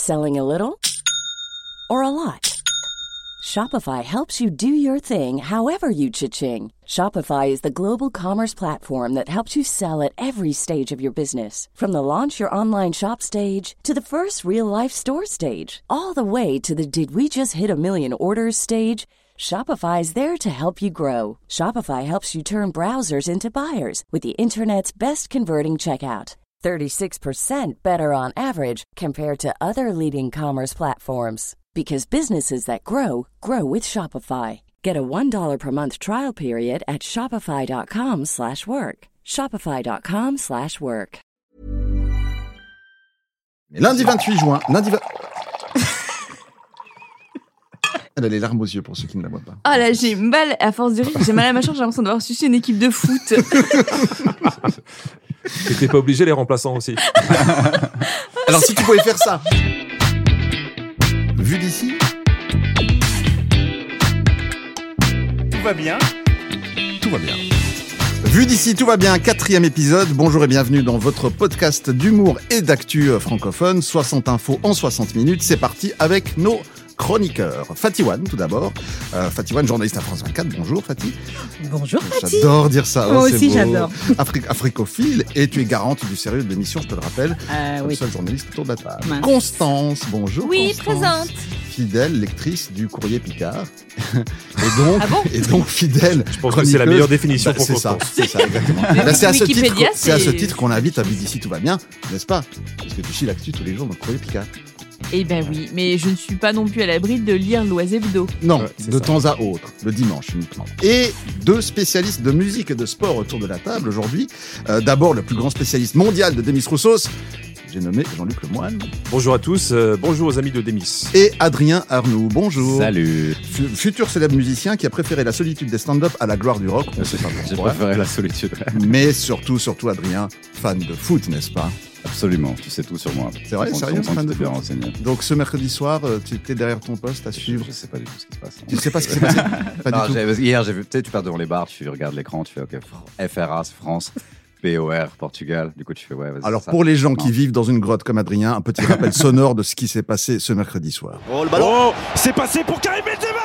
Selling a little or a lot? Shopify helps you do your thing however you cha-ching. Shopify is the global commerce platform that helps you sell at every stage of your business. From the launch your online shop stage to the first real-life store stage, all the way to the did we just hit a million orders stage. Shopify is there to help you grow. Shopify helps you turn browsers into buyers with the internet's best converting checkout. 36% better on average compared to other leading commerce platforms. Because businesses that grow, grow with Shopify. Get a $1 per month trial period at shopify.com/work. Shopify.com/work. Lundi 28 juin, Elle a les larmes aux yeux pour ceux qui ne la voient pas. Ah là, j'ai mal, à force de rire, j'ai mal à ma chambre, j'ai l'impression d'avoir sucé une équipe de foot. T'étais pas obligé les remplaçants aussi. Alors si tu pouvais faire ça. Vu d'ici, Tout va bien. tout va bien. Vu d'ici, tout va bien. 4e épisode. Bonjour et bienvenue dans votre podcast d'humour et d'actu francophone. 60 infos en 60 minutes. C'est parti avec nos chroniqueurs. Fatih Wan, tout d'abord. Fatih Wan, journaliste à France 24. Bonjour, Fatih. Bonjour, Fatih. J'adore dire ça. Moi c'est aussi, beau. j'adore. Africophile. Et tu es garante du sérieux de l'émission, je te le rappelle. Comme Oui. seule journaliste autour de la table. Mince. Constance, bonjour. Oui, Constance. présente. Fidèle lectrice du Courrier Picard. et donc fidèle. Je pense que c'est la meilleure définition pour C'est ça, Constance. c'est ça, exactement. Mais Bah, c'est à ce Wikipédia, titre, c'est à ce c'est- titre qu'on invite à Vu d'ici, tout va bien, n'est-ce pas? Parce que tu chies l'actu tous les jours dans le Courrier Picard. Eh ben oui, mais je ne suis pas non plus à l'abri de lire l'Oisebdo. Non, Ouais, c'est de ça. temps à autre, le dimanche uniquement. Et 2 spécialistes de musique et de sport autour de la table aujourd'hui. D'abord, le plus grand spécialiste mondial de Demis Roussos, j'ai nommé Jean-Luc Lemoine, Bonjour à tous, bonjour aux amis de Demis. et Adrien Arnoux. Bonjour. Salut. Futur célèbre musicien qui a préféré la solitude des stand-up à la gloire du rock. On sait pas J'ai pourquoi. préféré la solitude. Mais surtout Adrien, fan de foot, n'est-ce pas? Absolument, tu sais tout sur moi. C'est vrai, On sérieux, sent fan que de tu t'es bien foot. renseigné. Donc ce mercredi soir, tu étais derrière ton poste à suivre. Je sais pas du tout ce qui se passe. Tu sais pas ce qui s'est passé? Pas Non, du tout. hier, j'ai vu, tu sais, tu pars devant les bars, tu regardes l'écran, tu fais OK, FRA, c'est France, POR, Portugal. Du coup, tu fais ouais, vas-y. Alors c'est ça. pour les gens qui Non. vivent dans une grotte comme Adrien, un petit rappel sonore de ce qui s'est passé ce mercredi soir. Oh, le ballon. C'est passé pour Karim Benzema.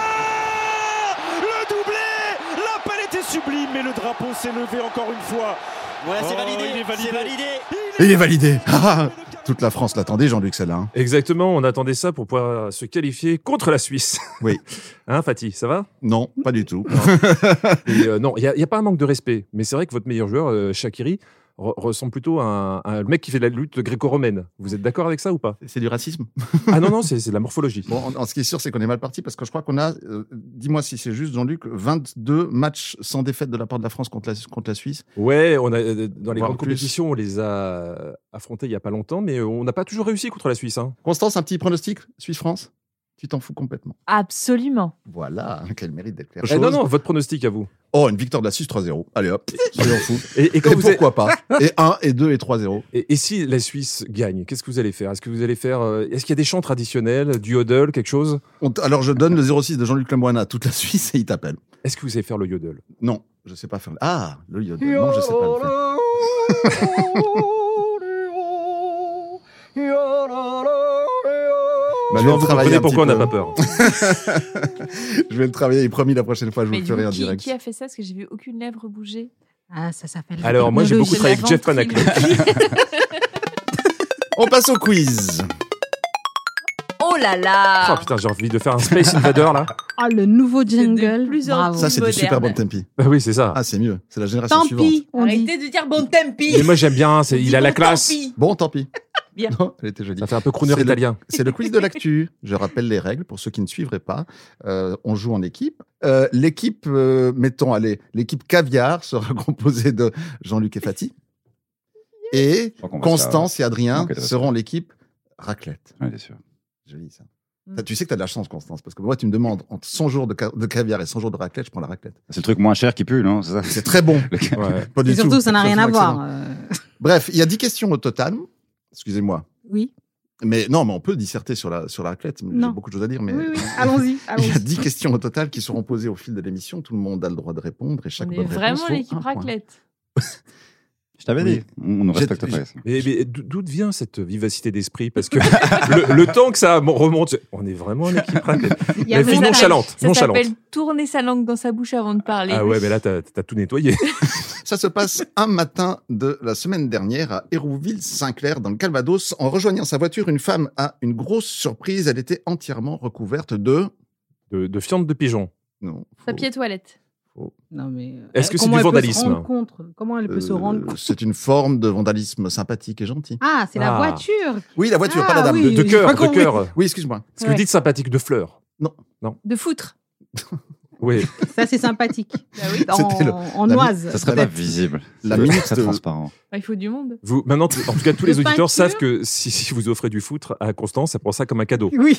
Le doublé. L'appel était sublime, mais le drapeau s'est levé encore une fois. Voilà, c'est Oh, validé. il est validé. C'est validé. Et il est validé. Toute la France l'attendait, Jean-Luc, celle-là. Hein. Exactement, on attendait ça pour pouvoir se qualifier contre la Suisse. Oui. Hein, Fatih, ça va? Non, pas du tout. Et, non, il y a pas un manque de respect, mais c'est vrai que votre meilleur joueur, Shaqiri, ressemble plutôt à un mec qui fait de la lutte gréco-romaine. Vous êtes d'accord avec ça ou pas? C'est du racisme. Ah non, c'est de la morphologie. Bon, en ce qui est sûr, c'est qu'on est mal parti parce que je crois qu'on a, dis-moi si c'est juste, Jean-Luc, 22 matchs sans défaite de la part de la France contre la Suisse. Ouais, on a, dans les Voire grandes plus. compétitions, on les a affrontés il y a pas longtemps, mais on n'a pas toujours réussi contre la Suisse. Hein. Constance, un petit pronostic Suisse-France? Tu t'en fous complètement. Absolument. Voilà, quel mérite d'être clair. Eh non, votre pronostic à vous. Oh, une victoire de la Suisse 3-0. Allez hop, soyons fous. Et Et quand vous êtes- pourquoi pas? Et 1, et 2, et 3-0. Et si la Suisse gagne, qu'est-ce que vous allez faire? Est-ce que vous allez faire est-ce qu'il y a des chants traditionnels, du yodel, quelque chose? Alors je donne le 06 de Jean-Luc Lemoine à toute la Suisse et il t'appelle. Est-ce que vous allez faire le yodel? Non, je sais pas faire. Ah, le yodel. Non, je sais pas le faire. Bah, je vais Maintenant, le vous travailler comprenez un pourquoi on petit n'a peu. pas peur. Je vais le travailler. Et promis, la prochaine fois, je vous Mais le du ferai coup, en direct. qui a fait ça? Parce que j'ai vu aucune lèvre bouger. Ah, ça s'appelle. la Alors, moi, j'ai beaucoup technologie. travaillé avec Jeff Panaclock. On passe au quiz. Oh là là. Oh putain, j'ai envie de faire un Space Invader là. Ah, le nouveau de jingle. plus en Bravo. plus Ça, c'est du moderne. super bon tempi. Bah oui, c'est ça. Ah, c'est mieux. C'est la génération Tant suivante. pis, on dit. Arrêtez de dire bon tempi. Mais moi, j'aime bien, il a la classe. Bon, tant pis. Bien. Non, elle était jolie. Ça fait un peu crooner C'est le- italien. C'est le quiz de l'actu. Je rappelle les règles pour ceux qui ne suivraient pas. On joue en équipe. L'équipe, mettons, allez, l'équipe caviar sera composée de Jean-Luc et Fatih. Et Je crois qu'on va Constance et Adrien Ok, d'accord. seront l'équipe raclette. Ouais, bien sûr. Joli ça. Mm. Tu sais que tu as de la chance, Constance, parce que moi, tu me demandes entre 100 jours de caviar et 100 jours de raclette, je prends la raclette. C'est le truc moins cher qui pue, non? C'est ça? C'est très bon. Ouais. Pas du Et surtout, tout. ça n'a rien à Excellent. voir. Bref, il y a 10 questions au total. Excusez-moi. Oui. Mais non, mais on peut disserter sur la raclette. J'ai Non. beaucoup de choses à dire, mais Oui, oui. Allons-y. il y a allons-y. 10 questions au total qui seront posées au fil de l'émission. Tout le monde a le droit de répondre et chaque On est bonne réponse vraiment vaut l'équipe un point. raclette. Je t'avais Oui. dit, on ne respecte J'ai- pas. Mais d'où vient cette vivacité d'esprit? Parce que le temps que ça remonte, on est vraiment une équipe raclette. Il y a La fille besoin- nonchalante. Ça nonchalante. s'appelle tourner sa langue dans sa bouche avant de parler. Ah ouais, mais là, t'as tout nettoyé. Ça se passe un matin de la semaine dernière à Hérouville-Saint-Clair, dans le Calvados. En rejoignant sa voiture, une femme a une grosse surprise. Elle était entièrement recouverte de... De fiente de pigeon. Non. Papier toilette. Non, mais, Est-ce que c'est comment du elle peut se vandalisme rendre compte Comment elle peut se rendre compte C'est une forme de vandalisme sympathique et gentil. Ah, c'est la Ah. voiture. Oui, la voiture, Ah, pas la dame. oui. De j'ai pas cœur, de compris. cœur. Oui, excuse-moi. Ce que vous Ouais. dites sympathique, de fleurs. De foutre. Oui. Ça, c'est sympathique. Bah oui. C'était En la- oise. Ça serait pas visible. La C'est minute très de- transparent. Bah, il faut du monde. Vous, maintenant, en tout cas, tous les De auditeurs peinture. savent que si vous offrez du foutre à Constance, ça prend ça comme un cadeau. Oui.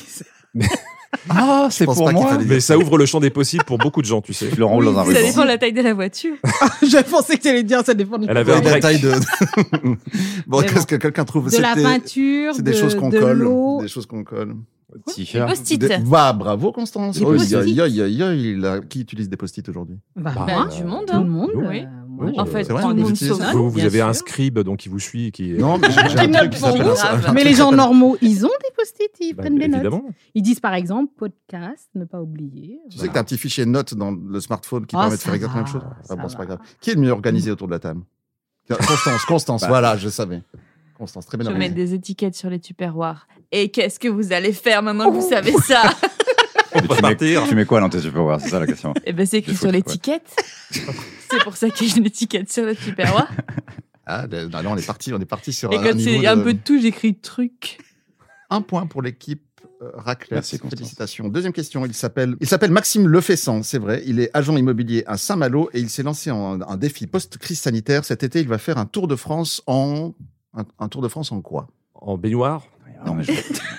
Ah, c'est Je pense pas qu'il fallait Mais ça ouvre le champ des possibles pour beaucoup de gens, tu sais. Tu le renroules dans un Ça ruban. dépend de la taille de la voiture. Je pensais que tu allais dire ça dépend du Elle avait Oui, un la break. taille de... bon, Mais qu'est-ce bon. que quelqu'un trouve de la C'était- peinture, C'est des choses qu'on de colle. l'eau. Des choses qu'on colle. Des T-shirt. post-it. Bah, bravo, Constance. Des Oh, post-it. Qui utilise des post-it aujourd'hui? Bah, Bah, moi, du monde. tout le monde. Oui. Moi, Oui. je- En fait, C'est vrai, tout le vous monde utilisez sauf ça vous. Vous bien avez un sûr. scribe donc qui vous suit, qui Non, mais j'ai un Qui truc note qui pour s'appelle vous. un- Mais les gens normaux, ils ont des post-it, ils Bah, prennent des notes. évidemment. Ils disent par exemple podcast, ne pas oublier. Tu sais que tu as un petit fichier notes dans le smartphone qui Ah, permet de ça faire exactement la va, même chose. Ah ça bon, c'est pas va. grave. Qui est le mieux organisé autour de la table? Constance, Bah. voilà, je savais. Constance, très bien Je vais mettre organisée. des étiquettes sur les tupperwares. Et qu'est-ce que vous allez faire maintenant que vous savez ça? On peut partir. Tu mets quoi dans tes Tupperware? C'est ça la question. Eh ben, c'est écrit Des sur photos, l'étiquette. C'est pour ça qu'il y a une étiquette sur le tupperware. Ah, là, on est parti sur Et un quand niveau c'est un de- peu de tout, j'écris truc. Un point pour l'équipe raclette. Merci, Constance. Félicitations. Deuxième question. Il s'appelle Maxime Lefessant, c'est vrai. Il est agent immobilier à Saint-Malo et il s'est lancé en un défi post-crise sanitaire. Cet été, il va faire un Tour de France un Tour de France en quoi? En baignoire. Non, mais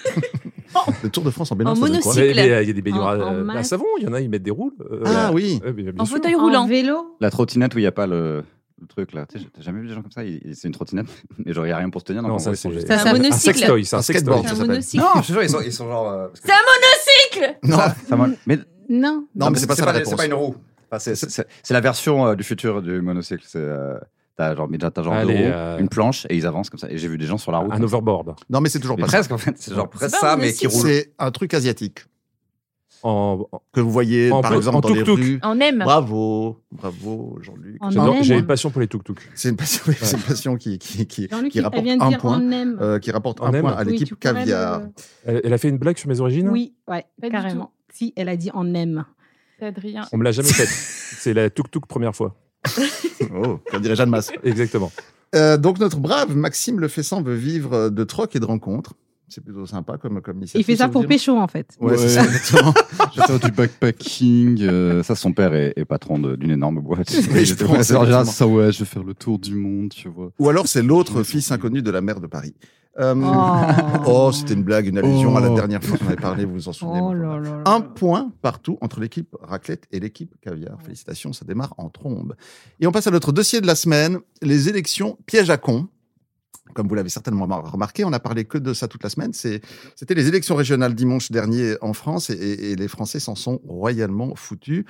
Le Tour de France en baignoire, En ça donne quoi? monocycle. Mais il y a des baignoires En à masse. savon, il y en a, ils mettent des roules. Ah oui. bien En sûr. fauteuil En roulant. vélo. la trottinette où il n'y a pas le truc là. Tu sais, t'as jamais vu des gens comme ça? C'est une trottinette, mais genre il n'y a rien pour se tenir. donc Non, en ça, gros, ils sont c'est juste- Ça, un monocycle. sextoy. C'est un Un sextoy. skateboard. C'est ça un s'appelle. monocycle. Non, je te jure, ils sont genre. C'est un monocycle! Non, Mais Non. non, mais c'est pas ça la C'est réponse. pas une roue. Enfin, c'est la version du futur du monocycle. T'as genre deux Allez, roues, une planche et ils avancent comme ça. Et j'ai vu des gens sur la route. Un overboard. Non, mais c'est toujours Mais pas ça. presque en fait. C'est genre presque pas un ça, mais qui monocycle. roule. C'est un truc asiatique En, que vous voyez, En par tuk- exemple, en dans les tuk-tuk. rues. On aime. Bravo, Jean-Luc. En j'adore- aime. J'ai une passion pour les tuk-tuk. C'est une passion, oui, c'est une passion qui Jean-Luc, rapporte elle vient de un dire point. on aime. Qui rapporte On un aime. point à Oui, l'équipe tu pourrais caviar. Elle a fait une blague sur mes origines. Oui, ouais, Pas du carrément. Si, elle a dit on aime. C'est Adrien. On me l'a jamais faite. C'est la tuk-tuk première fois. Oh, comme dirait Jeanne Masse. Exactement. Donc notre brave Maxime Lefessant veut vivre de troc et de rencontres. C'est plutôt sympa comme initiative. Il fait ça vous pour dire pécho en fait. Ouais, c'est Ouais. ça, exactement. Je vais faire du backpacking. Ça, son père est patron d'une énorme boîte. Oui, je pense, C'est en général effectivement. ça, ouais, je vais faire le tour du monde, tu vois. Ou alors c'est l'autre fils inconnu de la maire de Paris. Oh, C'était une blague, une allusion à la Oh. dernière fois qu'on avait parlé, vous vous en souvenez. Oh bon, là voilà. là là. Un point partout entre l'équipe raclette et l'équipe caviar. Félicitations, ça démarre en trombe. Et on passe à notre dossier de la semaine, les élections piège à con. Comme vous l'avez certainement remarqué, on n'a parlé que de ça toute la semaine. C'était les élections régionales dimanche dernier en France et les Français s'en sont royalement foutus.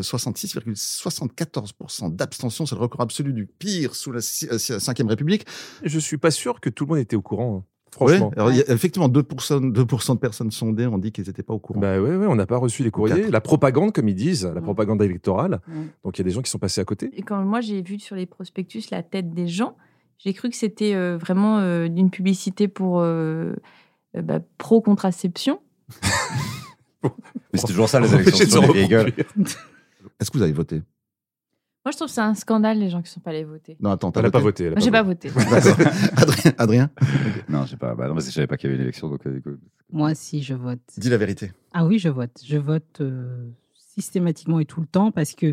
66,74% d'abstention, c'est le record absolu du pire sous la 5e République. Je suis pas sûr que tout le monde était au courant. Oui, Franchement. alors il y a effectivement 2% de personnes sondées ont dit qu'ils n'étaient pas au courant. Bah ouais, on n'a pas reçu les courriers. Quatre. La propagande, comme ils disent, la propagande électorale. Ouais. Donc il y a des gens qui sont passés à côté. Et quand moi j'ai vu sur les prospectus la tête des gens, j'ai cru que c'était vraiment d'une publicité pour pro-contraception. Mais c'est toujours ça les Empêcher élections. de Ce sont se des vieilles gueules. reproduire. Est-ce que vous avez voté? Moi je trouve que c'est un scandale les gens qui ne sont pas allés voter. Non, attends, t'as Elle n'a pas voté. elle a Moi j'ai pas voté. D'accord. Adrien, Non, j'ai pas. Bah non, mais je savais pas qu'il y avait une élection. Donc, du coup, Moi aussi, je vote. dis la vérité. Ah oui, je vote. Je vote systématiquement et tout le temps parce que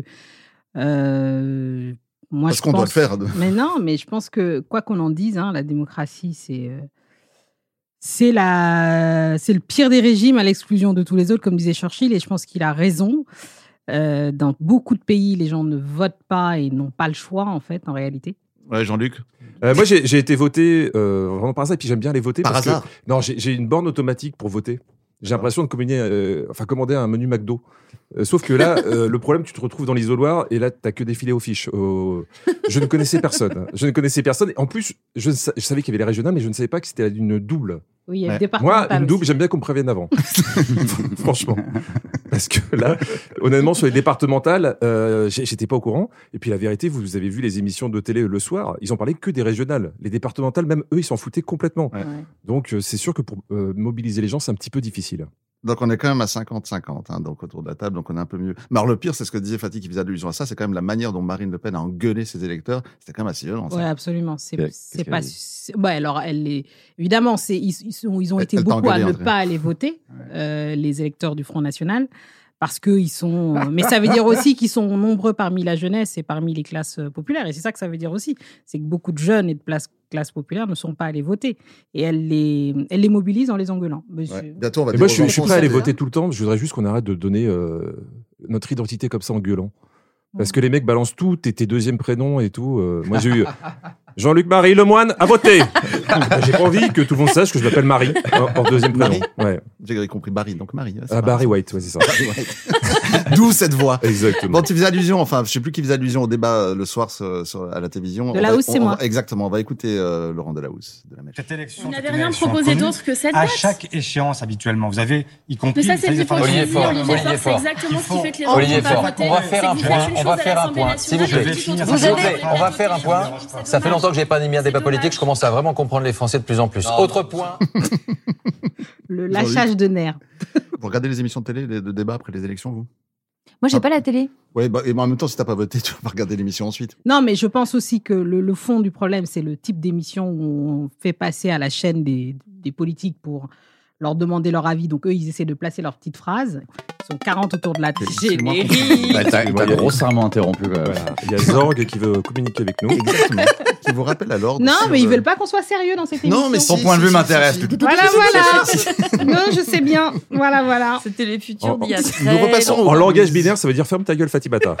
moi, Parce je qu'on doit le pense- faire. Mais non, mais je pense que quoi qu'on en dise, hein, la démocratie, c'est le pire des régimes à l'exclusion de tous les autres, comme disait Churchill, et je pense qu'il a raison. Dans beaucoup de pays, les gens ne votent pas et n'ont pas le choix, en fait, en réalité. Ouais, Jean-Luc. Moi, j'ai été voté vraiment par hasard, et puis j'aime bien les voter. Par parce hasard. Que, non, j'ai une borne automatique pour voter. J'ai l'impression de commander un menu McDo. Sauf que là, le problème, tu te retrouves dans l'isoloir et là, t'as que défilé aux fiches. Je ne connaissais personne. En plus, je savais qu'il y avait les régionales, mais je ne savais pas que c'était une double. Oui, il y a le Ouais. départemental. Moi, une double, aussi. j'aime bien qu'on me prévienne avant. Franchement. Parce que là, honnêtement, sur les départementales, j'étais pas au courant. Et puis la vérité, vous avez vu les émissions de télé le soir, ils en parlaient que des régionales. Les départementales, même eux, ils s'en foutaient complètement. Ouais. Ouais. Donc c'est sûr que pour mobiliser les gens, c'est un petit peu difficile. Donc on est quand même à 50-50, hein, donc autour de la table, donc on est un peu mieux. Mais alors le pire, c'est ce que disait Fatih qui faisait allusion à ça, c'est quand même la manière dont Marine Le Pen a engueulé ses électeurs. C'était quand même assez violent. Ça. Ouais, absolument. C'est Qu'est-ce pas. qu'elle Ouais, alors évidemment, ils ont été Elle t'a beaucoup à engueulé, ne André. pas aller voter, les électeurs du Front National, parce que ils sont. Mais ça veut dire aussi qu'ils sont nombreux parmi la jeunesse et parmi les classes populaires. Et c'est ça que ça veut dire aussi, c'est que beaucoup de jeunes et de classes populaires ne sont pas allés voter. Et elle les mobilise en les engueulant. Ouais. Bientôt, on va Et dire moi, aux je suis enfants, prêt à aller c'est voter tout le temps. Je voudrais juste qu'on arrête de donner notre identité comme ça en gueulant. Parce que les mecs balancent tout, tes deuxièmes prénoms et tout. Moi, j'ai eu Jean-Luc Marie Lemoine à voter. J'ai pas envie que tout le monde sache que je m'appelle Marie en deuxième prénom. Marie Ouais. J'ai compris Barry, donc Marie. Ouais, c'est Ah, marrant. Barry White, ouais, c'est ça. Barry White. D'où cette voix. Exactement. Bon, tu faisais allusion, enfin, je sais plus qui faisait allusion au débat le soir à la télévision. Delahousse, c'est moi. Exactement, on va écouter Laurent Delahousse de la Mèche. Cette élection, Vous c'est n'avez une rien élection proposé connue d'autre que cette à date. chaque échéance habituellement. Vous avez, y compris, Mais ça, c'est vous savez, l'hypocrisie. Olivier Faure, Olivier Faure, c'est exactement ce qui fait que les gens Olivier ne vont Faure, pas voter. on va faire un C'est que vous point, faites une on va chose à faire un l'Assemblée point, s'il vous nationale plaît. et tout autre Vous chose avez- à la on va faire un point. Ça fait longtemps que j'ai pas animé un débat politique, je commence à vraiment comprendre les Français de plus en plus. Autre point. Le lâchage de nerfs. Vous regardez les émissions de télé, de débat après les élections, vous? Moi, j'ai pas la télé. Oui, bah, et en même temps, si t'as pas voté, tu vas pas regarder l'émission ensuite. Non, mais je pense aussi que le fond du problème, c'est le type d'émission où on fait passer à la chaîne des politiques pour leur demander leur avis. Donc, eux, ils essaient de placer leurs petites phrases. Ils sont 40 autour de la Excuse-moi. générique. T'as grossièrement interrompu. Quoi. Voilà. Il y a Zorg qui veut communiquer avec nous. Exactement. Qui vous rappelle à l'ordre. Non, sur, mais ils veulent pas qu'on soit sérieux dans cette émission. Non, mais Ton point de vue m'intéresse. Voilà. Non, je sais bien. Voilà. C'était les futurs d'il y a nous très repassons longtemps. En langage binaire, ça veut dire ferme ta gueule, Fatibata.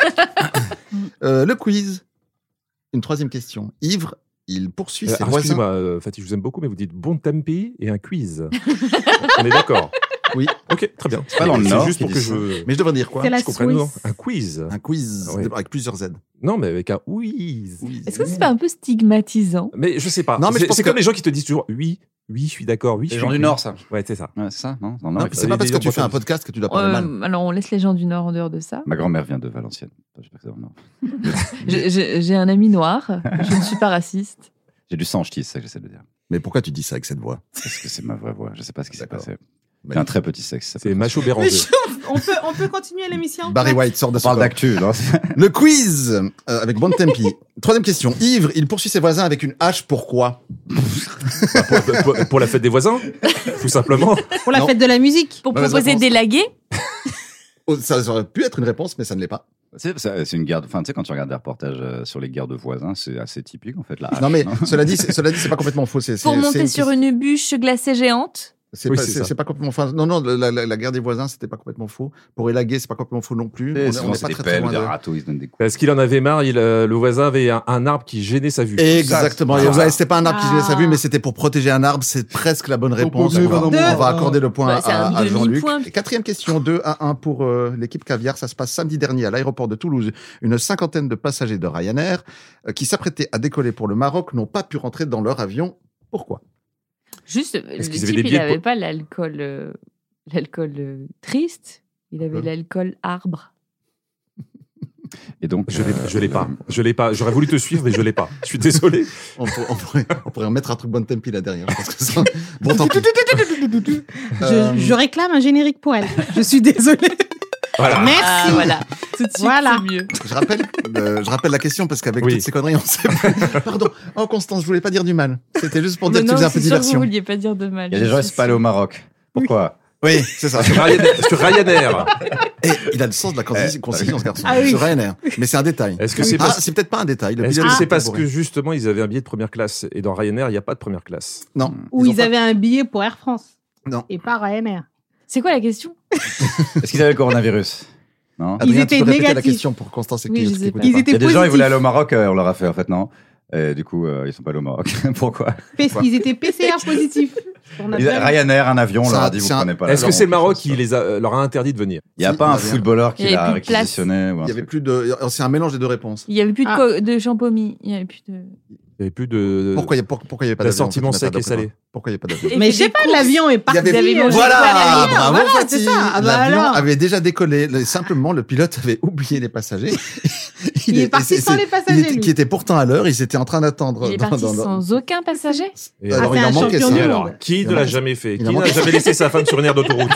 Le quiz. Une troisième question. Ivre, il poursuit ses voisins. Excusez-moi, Fatih, je vous aime beaucoup, mais vous dites bon tempi et un quiz. On est d'accord. Oui. Ok, très bien. pas dans le Nord juste qui pour que dit ça. je Mais je devrais dire quoi? C'est la je comprenne. Non, Suisse. un quiz. Un quiz Oui. avec plusieurs Z. Non, mais avec un whiz. Est-ce que c'est pas un peu stigmatisant? Mais je sais pas. Non, mais je pense c'est que- comme les gens qui te disent toujours oui, je suis d'accord, oui. Les je gens suis du Nord, ça. Ouais, c'est ça. Ouais, c'est ça, non? Non, c'est pas parce que tu fais un podcast que tu dois parler mal. Alors, on laisse les gens du Nord en dehors de ça. Ma grand-mère vient de Valenciennes. J'espère que c'est dans le Nord. J'ai un ami noir. Je ne suis pas raciste. J'ai du sang ch'ti, c'est ça que j'essaie de dire. Mais pourquoi tu dis ça avec cette voix? Parce que c'est ma vraie voix. Je sais pas ce qui s'est D'accord. passé. J'ai un très petit sexe. ça C'est peut- Macho Mais Béranger. on peut continuer l'émission. Barry White sort de On ce parle corps. d'actu, là. Le quiz avec Bon Tempi. Troisième question. Ivre, il poursuit ses voisins avec une hache. Pourquoi? Pour la fête des voisins, tout simplement. Pour la Non. fête de la musique. Pour Mauvaise proposer réponse. d'élaguer. Oh, ça aurait pu être une réponse, mais ça ne l'est pas. C'est une guerre. Enfin, tu sais, quand tu regardes des reportages sur les guerres de voisins, c'est assez typique, en fait. La hache, Non, mais cela dit, c'est pas complètement faux. Pour monter sur une bûche glacée géante. C'est Oui, pas, c'est c'est- ça. c'est pas complètement faux. Non, la guerre des voisins, c'était pas complètement faux. Pour élaguer, c'est pas complètement faux non plus. Et On souvent, est c'est pas des très très pelles, loin des de... râteaux, ils se donnent des coups. Parce qu'il en avait marre, le voisin avait un arbre qui gênait sa vue. Exactement. Et ouais, c'était pas un arbre qui gênait sa Ah. vue, mais c'était pour protéger un arbre. C'est presque la bonne réponse. mieux, On madame. va accorder le point Bah, c'est un à Jean-Luc. demi-point. Et quatrième question, 2-1 pour l'équipe Caviar. Ça se passe samedi dernier à l'aéroport de Toulouse. Une cinquantaine de passagers de Ryanair qui s'apprêtaient à décoller pour le Maroc n'ont pas pu rentrer dans leur avion. Pourquoi? Juste, le Est-ce qu'ils avaient type, des il billets n'avait pour- pas l'alcool triste. Il avait l'alcool arbre. Et donc. Je l'ai pas. Je l'ai pas. J'aurais voulu te suivre, mais je l'ai pas. Je suis désolé. On pourrait mettre un truc Bon Tempi là derrière. Je pense que ça... Bon, tant pis. Je réclame un générique pour elle. Je suis désolée. Voilà. Merci. Ah, voilà. Tout de suite, Voilà. c'est mieux. Je rappelle la question parce qu'avec Oui. toutes ces conneries, on sait pas. Pardon. Oh, Constance, je voulais pas dire du mal. C'était juste pour dire que tu Non, faisais un peu c'est sûr que diversion. vous vouliez pas dire de mal. Il y a des gens qui ne sont pas allés au Maroc. Pourquoi? Oui, c'est ça. Sur Ryanair. Et il a le sens de la concision, ce garçon. Ah oui. Sur Ryanair. Mais c'est un détail. Est-ce que c'est Ah, parce, c'est peut-être pas un détail. Le est-ce billet que de- c'est parce que justement ils avaient un billet de première classe et dans Ryanair il n'y a pas de première classe? Non. Ou ont ils pas- avaient un billet pour Air France. Non. Et pas Ryanair. C'est quoi la question? Est-ce qu'ils avaient le coronavirus? Non. Adrien, Ils étaient tu peux répéter la négatifs. question pour Constance et Oui, qui je sais pas. Ils étaient Il y a des gens, ils positifs. voulaient aller au Maroc, on leur a fait, en fait, non. Et du coup, ils sont pas allés au Maroc. Pourquoi Parce qu'ils étaient PCR positifs. Ryanair, un avion, on leur a dit, vous prenez pas. Est-ce que c'est le Maroc qui leur a interdit de venir? Il n'y a pas un footballeur qui l'a réquisitionné? Il y avait plus de. C'est un mélange des deux réponses. Il y avait plus de champomis. Il y avait plus de. Il n'y avait plus de. Pourquoi il n'y avait pas d'avion? L'assortiment sec et salé. Pourquoi il n'y a pas d'avion? Mais je sais pas, l'avion est parti. Voilà, bravo Fatih. Ça. L'avion avait déjà décollé. Simplement, le pilote avait oublié les passagers. Il est parti sans les passagers. Qui était pourtant à l'heure. Ils étaient en train d'attendre. Il est parti sans aucun passager. Et alors il en manquait ça. Alors, qui ne l'a jamais fait? Qui n'a jamais laissé sa femme sur une aire d'autoroute?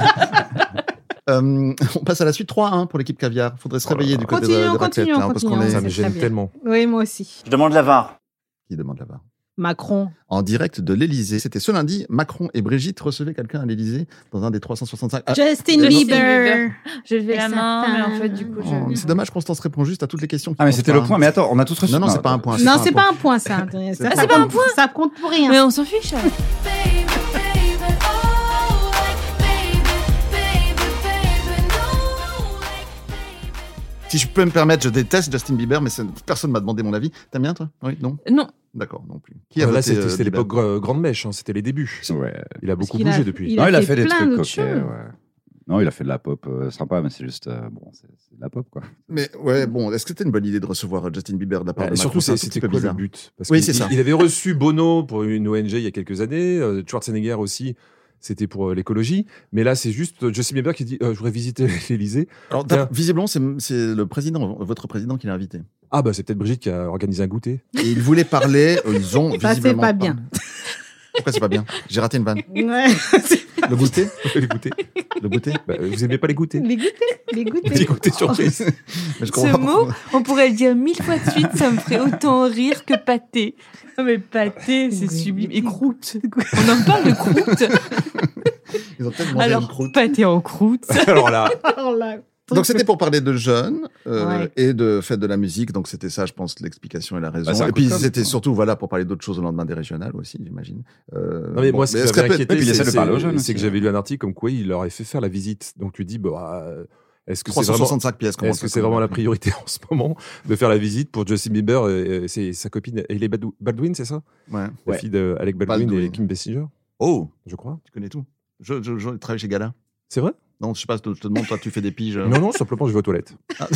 On passe à la suite 3-1 pour l'équipe caviar. Faudrait se réveiller du côté de Raclette. Ça me gêne tellement. Oui, moi aussi. Je demande la VAR. Qui demande la VAR? Macron. En direct de l'Elysée. C'était ce lundi. Macron et Brigitte recevaient quelqu'un à l'Elysée dans un des 365. Justin Bieber. Je levais la main, mais en fait, du coup, c'est dommage, Constance répond juste à toutes les questions. Ah, mais c'était le point. Mais attends, on a tous reçu. Non, c'est pas un point. Non, c'est pas un point, ça. C'est pas un point. Ça compte pour rien. Mais on s'en fiche. Si je peux me permettre, je déteste Justin Bieber, mais personne m'a demandé mon avis. T'aimes bien, toi? Oui, non? Non. D'accord, non plus. Qui a Là, voté, c'était l'époque grande mèche, hein, c'était les débuts. Ouais. Il a beaucoup bougé depuis. Il a fait des plein trucs d'autres coquets. choses. Ouais. Non, il a fait de la pop sympa, mais c'est juste bon, c'est de la pop quoi. Mais ouais, bon, est-ce que c'était une bonne idée de recevoir Justin Bieber de la part de Macron? Surtout, c'était quoi le but? Parce oui, c'est ça. Il avait reçu Bono pour une ONG il y a quelques années, Schwarzenegger aussi. C'était pour l'écologie, mais là c'est juste Justin Bieber qui dit je voudrais visiter l'Élysée. Alors visiblement c'est le président, votre président qui l'a invité. Ah bah c'est peut-être Brigitte qui a organisé un goûter. Et ils voulaient parler, ils ont ça visiblement. Ça c'est pas bien. Pourquoi c'est pas bien? J'ai raté une vanne. Ouais. Le goûter? Les goûters. Le goûter? Bah, vous aimez pas les goûters? Les goûters. Des goûters surprise. Ce mot, on pourrait le dire 1000 fois de suite, ça me ferait autant rire que pâté. Non mais pâté, c'est sublime. Et croûte. On en parle de croûte. Ils ont peut-être mangé une croûte. Pâté en croûte. Alors là. Donc c'était pour parler de jeunes et de fête de la musique. Donc c'était ça, je pense, l'explication et la raison. Et puis c'était surtout pour parler d'autres choses au lendemain des régionales aussi, j'imagine. Non mais moi, ce qui m'avait inquiété, c'est que j'avais lu un article comme quoi il leur avait fait faire la visite. Donc tu dis, est-ce que 365 pièces. Est-ce que c'est vraiment la priorité en ce moment de faire la visite pour Justin Bieber et c'est sa copine Hailey Baldwin, c'est ça? Ouais. La fille d'Alec Baldwin et Kim Basinger. Oh, je crois. Tu connais tout. Je travaille chez Gala. C'est vrai? Non, je sais pas, je te demande, toi, tu fais des piges. Non, simplement, je vais aux toilettes.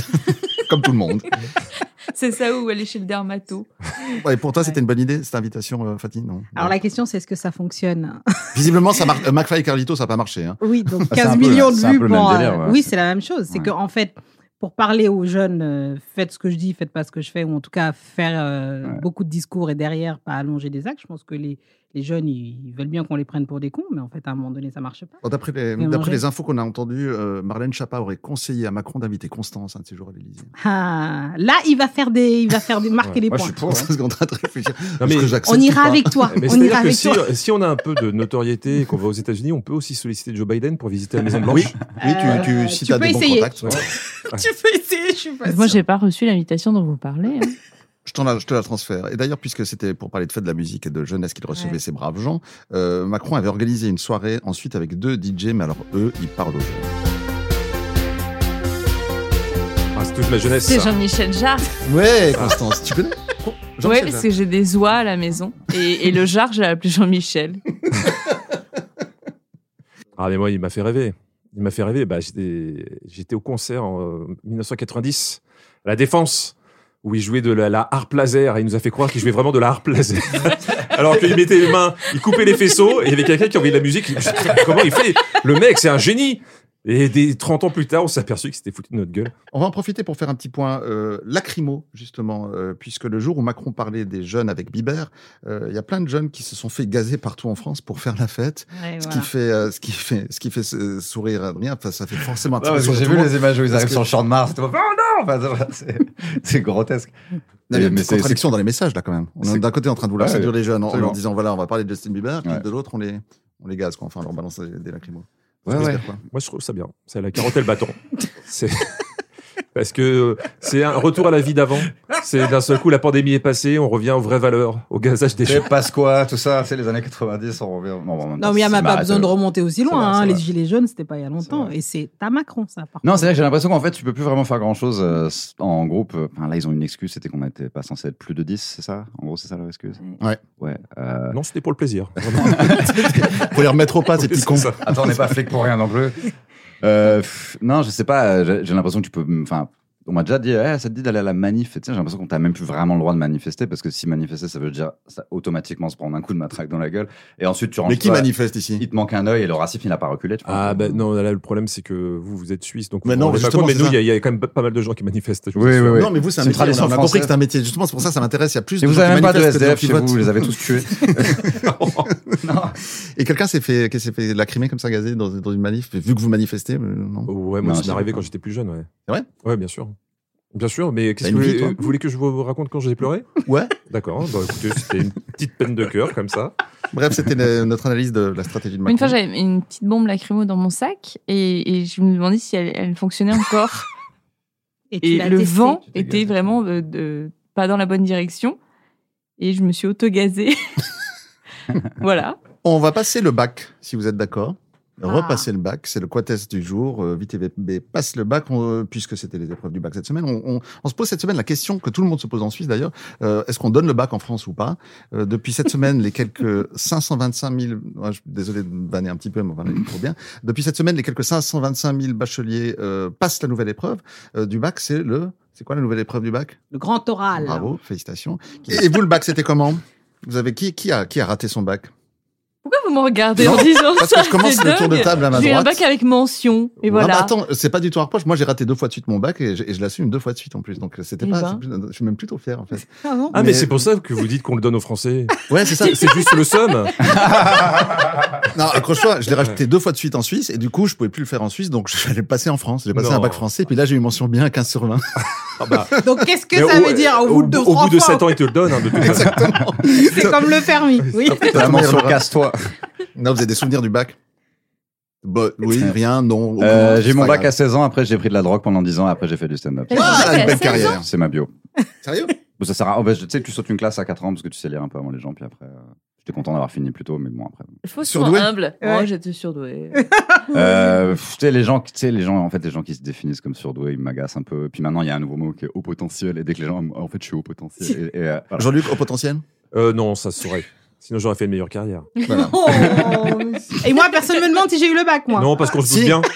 Comme tout le monde. C'est ça où aller chez le dermato. Ouais, pour toi, c'était une bonne idée, cette invitation, Fatih, non? Alors, la question, c'est est-ce que ça fonctionne? Visiblement, ça marche. McFly et Carlito, ça n'a pas marché. Hein. Oui, donc 15 millions de vues pour... délire, Oui, c'est la même chose. C'est qu'en fait, pour parler aux jeunes, faites ce que je dis, faites pas ce que je fais, ou en tout cas, faire beaucoup de discours et derrière, pas allonger des actes. Je pense que les jeunes, ils veulent bien qu'on les prenne pour des cons, mais en fait, à un moment donné, ça marche pas. Bon, d'après les infos qu'on a entendues, Marlène Schiappa aurait conseillé à Macron d'inviter Constance un de ses jours à l'Élysée. Ah, là, il va faire marquer les points. Moi, je suis pour, parce qu'on est en train de réfléchir. Non, mais on ira avec toi. Mais on ira avec toi. Si on a un peu de notoriété et qu'on va aux États-Unis, on peut aussi solliciter Joe Biden pour visiter la Maison Blanche. Oui, si tu as des bons contacts. Tu peux essayer, je suis pas sûre. Moi, j'ai pas reçu l'invitation dont vous parlez. Je te la transfère. Et d'ailleurs, puisque c'était pour parler de fête de la musique et de jeunesse qu'il recevait ces braves gens, Macron avait organisé une soirée ensuite avec 2 DJ, mais alors eux, ils parlent aux jeunes. Ah, c'est toute ma jeunesse. C'est Jean-Michel Jarre. Ouais, Constance, tu connais? Ouais, parce que j'ai des oies à la maison. Et le Jarre, je l'ai appelé Jean-Michel. Ah, mais moi, il m'a fait rêver. J'étais au concert en 1990 à La Défense, où il jouait de la harpe laser, et il nous a fait croire qu'il jouait vraiment de la harpe laser. Alors qu'il mettait les mains, il coupait les faisceaux, et il y avait quelqu'un qui envoyait de la musique. Comment il fait? Le mec, c'est un génie! Et 30 ans plus tard, on s'est aperçu que c'était foutu de notre gueule. On va en profiter pour faire un petit point lacrymo, justement, puisque le jour où Macron parlait des jeunes avec Bieber, il y a plein de jeunes qui se sont fait gazer partout en France pour faire la fête, ce qui fait sourire Adrien. Enfin, ça fait forcément un petit peu. J'ai vu les images où ils arrivent sur le champ de Mars. C'est grotesque. Il y a une contradiction dans les messages, là, quand même. On est d'un côté en train de vouloir séduire les jeunes en leur disant, voilà, on va parler de Justin Bieber, puis de l'autre, on les gaze, quoi. Enfin, on leur balance des lacrymos. Ouais. Moi, je trouve ça bien. C'est la carotte et le bâton. Parce que c'est un retour à la vie d'avant. C'est d'un seul coup, la pandémie est passée, on revient aux vraies valeurs, au gazage des gens. Pasqua, tout ça, c'est les années 90, on revient. Non, mais il n'y a même pas besoin de remonter aussi loin. C'est vrai. Les gilets jaunes, c'était pas il y a longtemps. Et c'est à Macron, ça. Non, c'est vrai que j'ai l'impression qu'en fait, tu peux plus vraiment faire grand-chose en groupe. Enfin, là, ils ont une excuse, c'était qu'on n'était pas censé être plus de 10, c'est ça? En gros, c'est ça leur excuse? Ouais. Non, c'était pour le plaisir. Faut les remettre au pas, ces petits cons. Attends, on n'est pas flic pour rien non plus. Non, je sais pas, j'ai l'impression que tu peux. Enfin, on m'a déjà dit, ça te dit d'aller à la manif. Et, j'ai l'impression qu'on t'a même plus vraiment le droit de manifester parce que si manifester, ça veut dire ça, automatiquement se prendre un coup de matraque dans la gueule. Et ensuite, tu rentres. Mais qui manifeste ici? Il te manque un œil et le racisme, il n'a pas reculé. Tu vois, non, là, le problème, c'est que vous êtes suisse, donc mais vous non, vous rendez pas justement, compte, mais c'est nous, ça. il y a quand même pas mal de gens qui manifestent. Oui. Non, mais vous, c'est un métier. On a compris que c'est un métier. Justement, c'est pour ça que ça m'intéresse. Il y a plus de vous gens avez qui même pas de manifestent que de gens SDF qui chez votent. vous, vous les avez tous tués. Non. Et quelqu'un s'est fait lacrymer comme ça, gazé dans une manif, vu que vous manifestez, non? Ouais, moi, Non, ça m'est arrivé quand j'étais plus jeune, ouais. C'est vrai? Ouais, bien sûr. Bien sûr, mais qu'est-ce T'as que une vie, toi vous voulez que je vous raconte quand j'ai pleuré? Ouais. D'accord. Bah, écoutez, c'était une petite peine de cœur, comme ça. Bref, c'était notre analyse de la stratégie de Macron. Une fois, j'avais une petite bombe lacrymo dans mon sac et je me demandais si elle fonctionnait encore. Et le vent était vraiment pas dans la bonne direction. Et je me suis auto-gazée. Voilà. On va passer le bac, si vous êtes d'accord. Repasser le bac, c'est le quatest du jour. VTVB passe le bac, puisque c'était les épreuves du bac cette semaine. On se pose cette semaine la question que tout le monde se pose en Suisse d'ailleurs. Est-ce qu'on donne le bac en France ou pas? Depuis cette semaine, les quelques 525 000... je suis désolé de vanner un petit peu, mais voilà, il faut bien. Depuis cette semaine, les quelques 525 000 bacheliers passent la nouvelle épreuve du bac. C'est quoi la nouvelle épreuve du bac? Le grand oral. Bravo, félicitations. Et vous, le bac, c'était comment? Vous avez qui a raté son bac? Pourquoi vous me regardez en disant parce ça? que je commence C'est le tour de dingue. table à ma J'ai eu droite. un bac avec mention. Et voilà. Ah bah attends, c'est pas du tout un reproche. Moi, j'ai raté 2 fois de suite mon bac et je l'assume 2 fois de suite en plus. Donc, c'était Eh pas. ben. Je suis même plutôt fier en fait. Ah bon? Ah, mais c'est pour ça que vous dites qu'on le donne aux Français. Ouais, c'est ça. C'est juste le somme. Non, accroche-toi. Je l'ai rajouté 2 fois de suite en Suisse et du coup, je pouvais plus le faire en Suisse. Donc, je vais le passer en France. J'ai passé Non. un bac français. Puis là, j'ai eu mention bien 15 sur 20. Ah bah, Donc, qu'est-ce que mais ça veut dire au bout de 2-3 Au bout de fois 7 ans, ils te le donnent, hein, de toute façon. Exactement. C'est comme le permis. Oui. La mention casse-toi. Non, vous avez des souvenirs du bac? Bah, oui, rien, non. J'ai eu mon bac à 16 ans, après j'ai pris de la drogue pendant 10 ans, après j'ai fait du stand-up. Ah, une belle 16 carrière. C'est ma bio. Sérieux? Bon, ça sert à... en fait, tu sais, tu sautes une classe à 4 ans parce que tu sais lire un peu avant les gens, puis après, j'étais content d'avoir fini plus tôt, mais bon, après. Il faut Surdoué? être humble. Ouais. Oh, j'étais surdouée. Tu sais, les gens, en fait, les gens qui se définissent comme surdoués, ils m'agacent un peu. Puis maintenant, il y a un nouveau mot qui est haut potentiel, et dès que les gens, en fait, je suis haut potentiel. Voilà. Jean-Luc, au potentiel? Non, ça se saurait. Sinon, j'aurais fait une meilleure carrière. Voilà. Oh. Et moi, personne ne me demande si j'ai eu le bac, moi. Non, parce qu'on se doute Si. bien.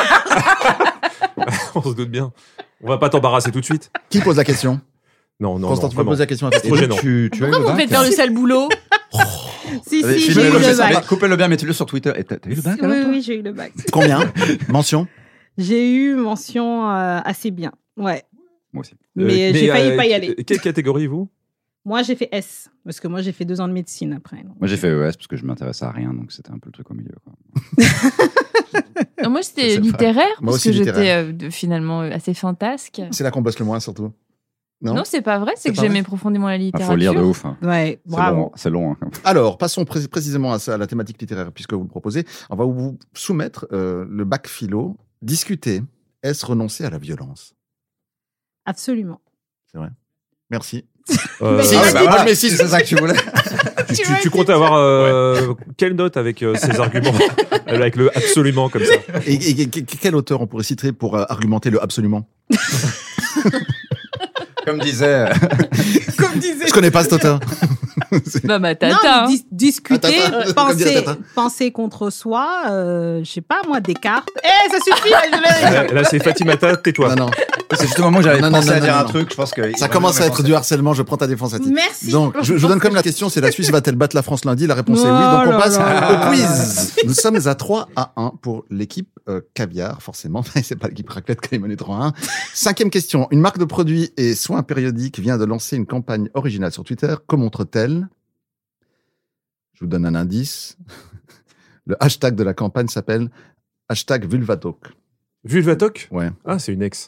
On se doute bien. On va pas t'embarrasser tout de suite. Qui pose la question? Non, Constant, tu peux vraiment. poser la question à C'est trop gênant. Tu as eu Pourquoi le vous bac faites faire le sale boulot? Si, Allez, j'ai eu le bac. Coupez-le bien, mettez-le sur Twitter. Et t'as eu le bac alors, toi Oui, j'ai eu le bac. Combien? Mention? J'ai eu mention assez bien. Ouais. Moi aussi. Mais j'ai failli pas y aller. Quelle catégorie, vous? Moi, j'ai fait S. Parce que moi, j'ai fait 2 ans de médecine après. Donc. Moi, j'ai fait ES parce que je m'intéressais à rien, donc c'était un peu le truc au milieu. Quoi. Non, moi, c'était C'est littéraire. Moi Parce aussi, que littéraire. j'étais finalement assez fantasque. C'est là qu'on bosse le moins, surtout. Non, c'est pas vrai. C'est C'est que pas j'aimais vrai. profondément la Il littérature. faut lire de ouf. Hein. Ouais, C'est bravo. long. C'est long. Hein. Alors, passons précisément à la thématique littéraire, puisque vous le proposez. On va vous soumettre le bac philo. Discuter. Est-ce renoncer à la violence? Absolument. C'est vrai. Merci. Mais Ah, j'ai bah dit- voilà, mais si, c'est ça que tu voulais. Tu comptais avoir quelle note avec ces arguments? Avec le absolument comme ça. Et quel auteur on pourrait citer pour argumenter le absolument? Comme disait. Je connais pas cet auteur. Bah, ma Non, tata. mais discuter, Attends, penser, attends. penser contre soi, je sais pas, moi, Descartes. Ça suffit, là, je l'ai. Là, c'est Fatimata, tais-toi. Non, non. C'est justement moi j'avais Non, non, pensé non, à dire non, un non. truc. Je pense que Ça commence à être du harcèlement. Je prends ta défense à ti. Merci. Donc, je vous donne comme la question, c'est la Suisse va-t-elle battre la France lundi? La réponse est oui. Oh Donc, on là passe là. au quiz. Nous sommes à 3-1 pour l'équipe caviar, forcément. C'est pas l'équipe raclette qui est menée 3-1. 5e question. Une marque de produits et soins périodiques vient de lancer une campagne originale sur Twitter. Que montre-t-elle? Je vous donne un indice. Le hashtag de la campagne s'appelle hashtag Vulvatalk. Vulvatalk? Ouais. Ah, c'est une ex.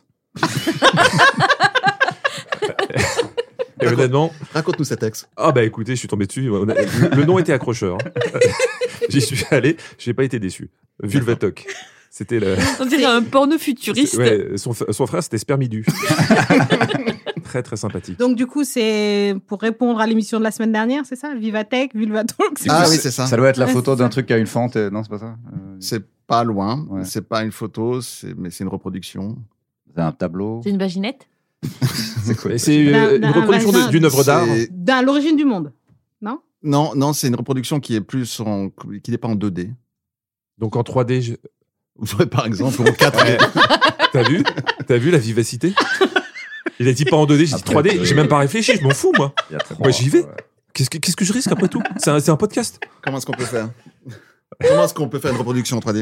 Et honnêtement, Raconte-nous cet ex. ah bah écoutez, je suis tombé dessus. Le nom était accrocheur. J'y suis allé, j'ai pas été déçu. Vulvatalk. C'était le... On dirait un porno futuriste. Ouais, son frère, c'était Spermidu. Très, très sympathique. Donc, du coup, c'est pour répondre à l'émission de la semaine dernière, c'est ça? Vivatech, Vulvatalk. Ah oui, c'est ça. Ça doit être la photo c'est d'un ça. truc qui a une fente. Non, c'est pas ça. C'est pas loin. Ouais. C'est pas une photo, mais c'est une reproduction. C'est un tableau. C'est une vaginette. C'est quoi? Et c'est une reproduction d'une œuvre d'art. C'est- Dans l'origine du monde. Non? Non, c'est une reproduction qui est plus qui n'est pas en 2D. Donc en 3D, Par exemple, en 4D. T'as vu la vivacité? Il a dit pas en 2D, j'ai dit Après, 3D. J'ai même pas réfléchi, je m'en fous, moi. Il y a très Moi, j'y vais. ouais. Qu'est-ce que je risque après tout? C'est un podcast. Comment est-ce qu'on peut faire? Comment est-ce qu'on peut faire une reproduction en 3D?